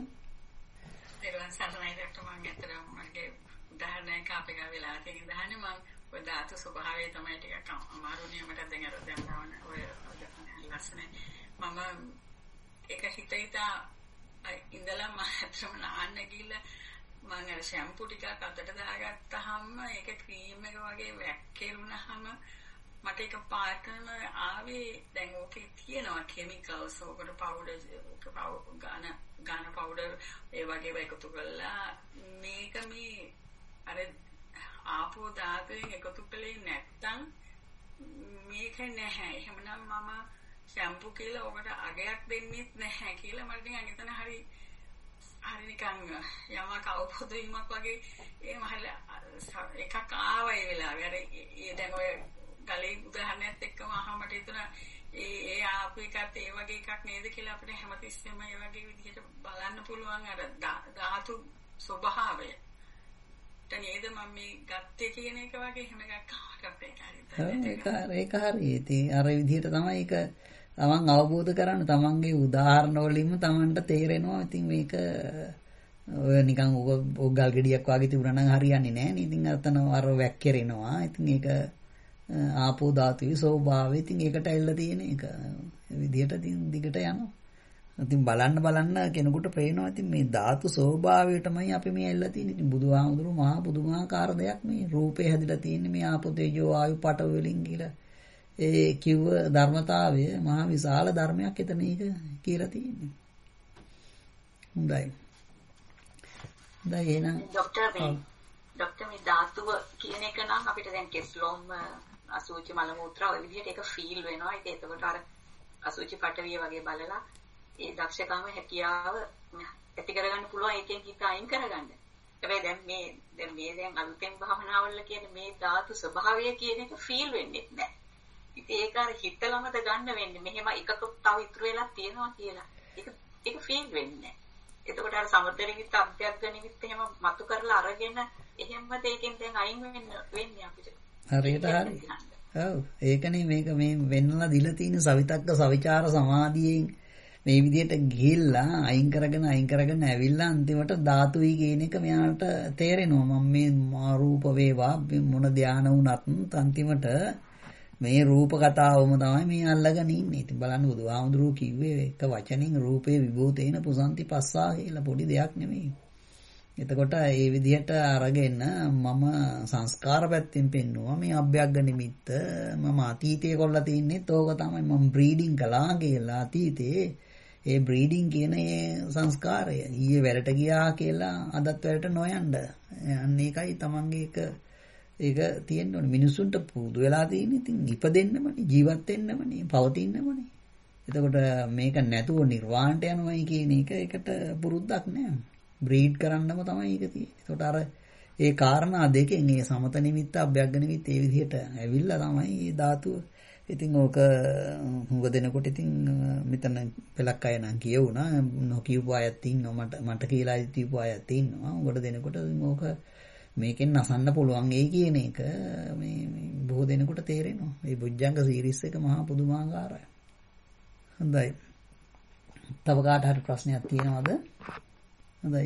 ඒවන් සාමාන්‍යයෙන් මම ඇත්තටම මගේ උදාහරණයක් අපේ ගාව වෙලා තියෙන දහනේ මම ඔය ධාතු ස්වභාවය තමයි ටිකක් අමාරුනේ මට දැන් අර දැන් ගාන ඔය ලස්සන මම ඒක හිතිතා ඉඳලා මම අතරම නාන්න ගිහලා මම අර ෂැම්පු ටිකක් අතට දාගත්තාම ඒක ක්‍රීම් එක වගේ වැක්කිරුණාම මට ඒක පාටම ආවේ දැන් ඕකේ තියෙනවා කිමිකල්ස් ඕකට පවුඩර් ගාන පවුඩර් ඒ වගේ එකතු කරලා මේක මේ අර ආපෝ ධාතුවෙන් එකතු කළේ නැත්තම් මේක නැහැ. එහෙමනම් මම ෂැම්පු කියලා ඔකට අගයක් දෙන්නෙත් නැහැ කියලා මට නිකන් එතන හරි නිකන් යමක් අවබෝධ වීමක් වගේ ඒ මහල එකක් ආවා ඒ වෙලාවේ. අර ඒ දැන් ඔය ගලේ උදාහරණයක් එක්කම අහමට හිතුණා ඒ ආපු එකත් ඒ වගේ එකක් නේද කියලා අපිට හැමතිස්සෙම ඒ වගේ විදිහට බලන්න පුළුවන් අර ධාතු ස්වභාවය. නේද මම මේ ගත්තේ කියන එක වගේ එහෙම එකක් ආවකට ඒක හරි. ඉතින් අර විදිහට තමයි ඒක තමන් අවබෝධ කරගන්න තමන්ගේ උදාහරණ වලින්ම තමන්ට තේරෙනවා. ඉතින් මේක ඔය නිකන් ඔය ගල් ගෙඩියක් වගේ තිබුණා නම් හරියන්නේ නැහැ නේ. ඉතින් අතන අර වැක්කිරෙනවා. ඉතින් ඒක ආපෝ ධාතුවේ ස්වභාවය. ඉතින් ඒකට ඇවිල්ලා තියෙන එක විදිහට ඉතින් දිගට යනවා. ඉතින් බලන්න කෙනෙකුට පේනවා ඉතින් මේ ධාතු ස්වභාවයටමයි අපි මේ ඇල්ලලා තියෙන්නේ. ඉතින් බුදුහාමුදුරු මහා පුදුමාකාර දෙයක් මේ රූපේ හැදිලා තියෙන්නේ මේ ආපෝ තේජෝ ආයු පඨව වලින් කියලා. ඒ කිව්ව ධර්මතාවය මහා විශාල ධර්මයක් එතන ඒක කියලා තියෙන්නේ. හොඳයි. දැන් එහෙනම් ડોක්ටර් මේ ධාතුව කියන එක නම් අපිට දැන් කෙස්ලොම් අසුචි මල මුත්‍රා ඔය විදිහට ඒක ෆීල් වෙනවා. ඒක එතකොට අර අසුචි පටවිය වගේ බලලා ඒ දක්ෂකම හැකියාව ඇති කරගන්න පුළුවන් ඒකෙන් හිත අයින් කරගන්න. හැබැයි දැන් මේ අලුතෙන් භාවනාවල කියන මේ ධාතු ස්වභාවය කියන එක ෆීල් වෙන්නේ නැහැ. ඉතින් ඒක අර හිතලමද ගන්න වෙන්නේ. මෙහෙම එකක තව ඉතුරු වෙලා තියෙනවා කියලා. ඒක ෆීල් වෙන්නේ නැහැ. එතකොට අර සමතරිවිත් අභ්‍යග්ගනිවිත් එහෙම මතු කරලා අරගෙන එහෙමද ඒකෙන් දැන් අයින් වෙන්නේ අපිට. හරියට හරි. ඔව් ඒකනේ මේක මේ වෙන්නලා දීලා තියෙන සවිතක්ක සවිචාර සමාධියෙන් මේ විදිහට ගිහිල්ලා අයින් කරගෙන ඇවිල්ලා අන්තිමට ධාතුයි කියන එක මෙයාට තේරෙනවා. මම මේ රූප වේවා මොන ධානය වුණත් අන්තිමට මේ රූප කතාවම තමයි මේ අල්ලගෙන ඉන්නේ. ඉතින් බලන්න බුදුහාමුදුරුවෝ කිව්වේ එක වචනින් රූපේ විභූතේන පුසන්ති පස්සා කියලා පොඩි දෙයක් නෙමෙයි. එතකොට ඒ විදිහට අරගෙන මම සංස්කාර පැත්තෙන් පෙන්නුවා මේ අභ්‍යග්ග නිමිත්ත මම අතීතයේ කොල්ලා තින්නේ ඕක තමයි මම බ්‍රීඩින් කළා කියලා අතීතේ ඒ බ්‍රීඩින් කියන ඒ සංස්කාරය ඊයේ වැරට ගියා කියලා අදත් වැරට නොයන්න. අන්න ඒකයි තමන්ගේ ඒක තියෙන්න ඕනේ. මිනිසුන්ට පුරුදු වෙලා තියෙන ඉතින් ඉපදෙන්නමනේ ජීවත් වෙන්නමනේ පවතින්නමනේ. එතකොට මේක නැතුව නිර්වාණයට යනවයි කියන එක ඒකට පුරුද්දක් නෑ. බ්‍රීඩ් කරන්නම තමයි ඒක තියෙන්නේ. එතකොට අර ඒ කාරණා දෙකෙන් ඒ සමත නිමිත්ත අභ්‍යග්ග නිමිත්ත ඒ විදිහට ඇවිල්ලා තමයි මේ ධාතුව. ඉතින් ඕක හුඟ දෙනකොට ඉතින් මෙතන පළක් අය නම් කියවුණා නොකියපු අයත් ඉන්නවා මට කියලා කියපු අයත් ඉන්නවා. උගට දෙනකොට ඕක මේකෙන් නසන්න පුළුවන් ඒ කියන එක මේ බොහෝ දෙනෙකුට තේරෙනවා. මේ බුද්ධංග සීරීස් එක මහා පුදුමාකාරයි. හොඳයි. තව කාට හරි ප්‍රශ්නයක් තියෙනවද? හොඳයි.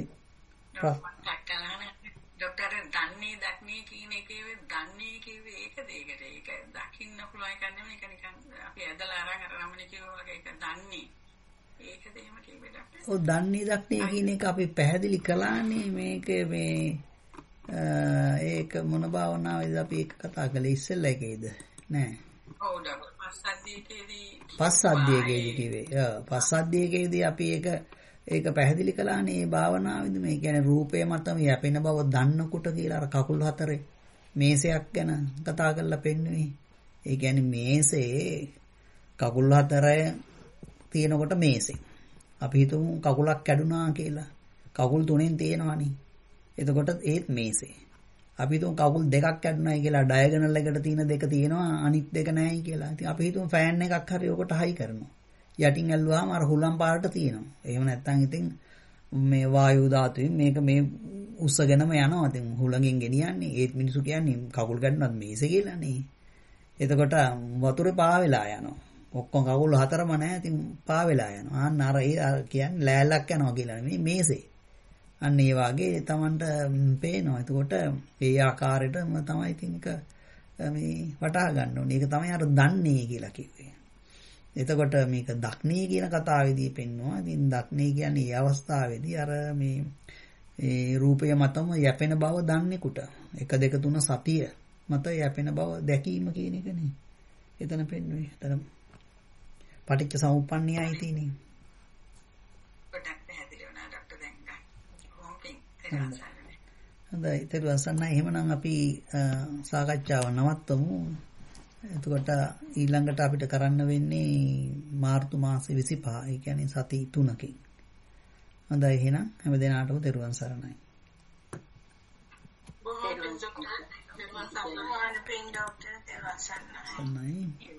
ડોක්ටර් දන්නේ කියන එකේ දන්නේ කිව්වේ ඒකද ඒක දකින්න පුළුවන් එකක් නෙමෙයි. ඒක නිකන් අපි ඇදලා අරන් අර රමණී කිව්වා වගේ ඒක දන්නේ. ඒකද එහෙම කිව්වේ ડોක්ටර්? ඔව් දන්නේ කියන එක අපි පැහැදිලි කළානේ. මේක මේ ඒක මොන භාවනාවේද අපි ඒක කතා කළේ ඉස්සෙල්ලා එකේද නෑ. ඔව් ડોක්ටර් පස්සද්ධියේදී කිව්වේ. පස්සද්ධියේදී අපි ඒක පැහැදිලි කළානේ මේ භාවනාවේදී. මේ කියන්නේ රූපය මතම යැපෙන බව දන්නකොට කියලා අර කකුල් හතරේ මේසයක් ගැන කතා කරලා පෙන්නුවේ. ඒ කියන්නේ මේසේ කකුල් හතරේ තියෙනකොට මේසේ අපි හිතමු කකුලක් කැඩුනා කියලා. කකුල් තුනෙන් තියෙනවනේ. එතකොට ඒත් මේසේ. අපි හිතමු කකුල් දෙකක් කැඩුනායි කියලා ඩයගනල් එකට තියෙන දෙක තියෙනවා අනිත් දෙක නැහැයි කියලා. ඉතින් අපි හිතමු ෆෑන් එකක් හරි ඔකට හයි කරනවා. යටින් ඇල්ලුවාම අර හුලම් පාට තියෙනවා. එහෙම නැත්නම් ඉතින් මේ වායු ධාතුවෙන් මේක මේ උස්සගෙනම යනවා. ඉතින් හුලඟෙන් ගෙනියන්නේ ඒත් මිනිස්සු කියන්නේ කකුල් කැඩුනත් මේසේ කියලානේ. එතකොට වතුරේ පා වෙලා යනවා. ඔක්කොම කකුල් හතරම නැහැ. ඉතින් පා වෙලා යනවා. අන්න අර කියන්නේ ලෑල්ලක් යනවා කියලා නෙමෙයි මේසේ. අන්න ඒ වගේ Tamanට පේනවා. එතකොට ඒ ආකාරයටම තමයි ඉතින් එක මේ වටහා ගන්න ඕනේ. ඒක තමයි අර දන්නේ කියලා කිව්වේ. එතකොට මේක දක්නේ කියන කතාවේදී පෙන්වනවා. ඉතින් දක්නේ කියන්නේ මේ අවස්ථාවේදී අර මේ රූපය මතම යැපෙන බව දන්නේකට 1 2 3 සතිය මත යැපෙන බව දැකීම කියන එකනේ. එතන පෙන්වුවේ. එතන පටිච්ච සමුප්පන්නයයි තියෙන්නේ. හොඳයි තෙරුවන් සරණයි. එහෙමනම් අපි සාකච්ඡාව නවත්තමු. එතකොට ඊළඟට අපිට කරන්න වෙන්නේ මාර්තු මාසේ 25. ඒ කියන්නේ සති 3කින්. හොඳයි එහෙනම් හැම දිනාටම තෙරුවන් සරණයි. බොහොම පිං ඩොක්ටර් තෙරුවන් සරණයි.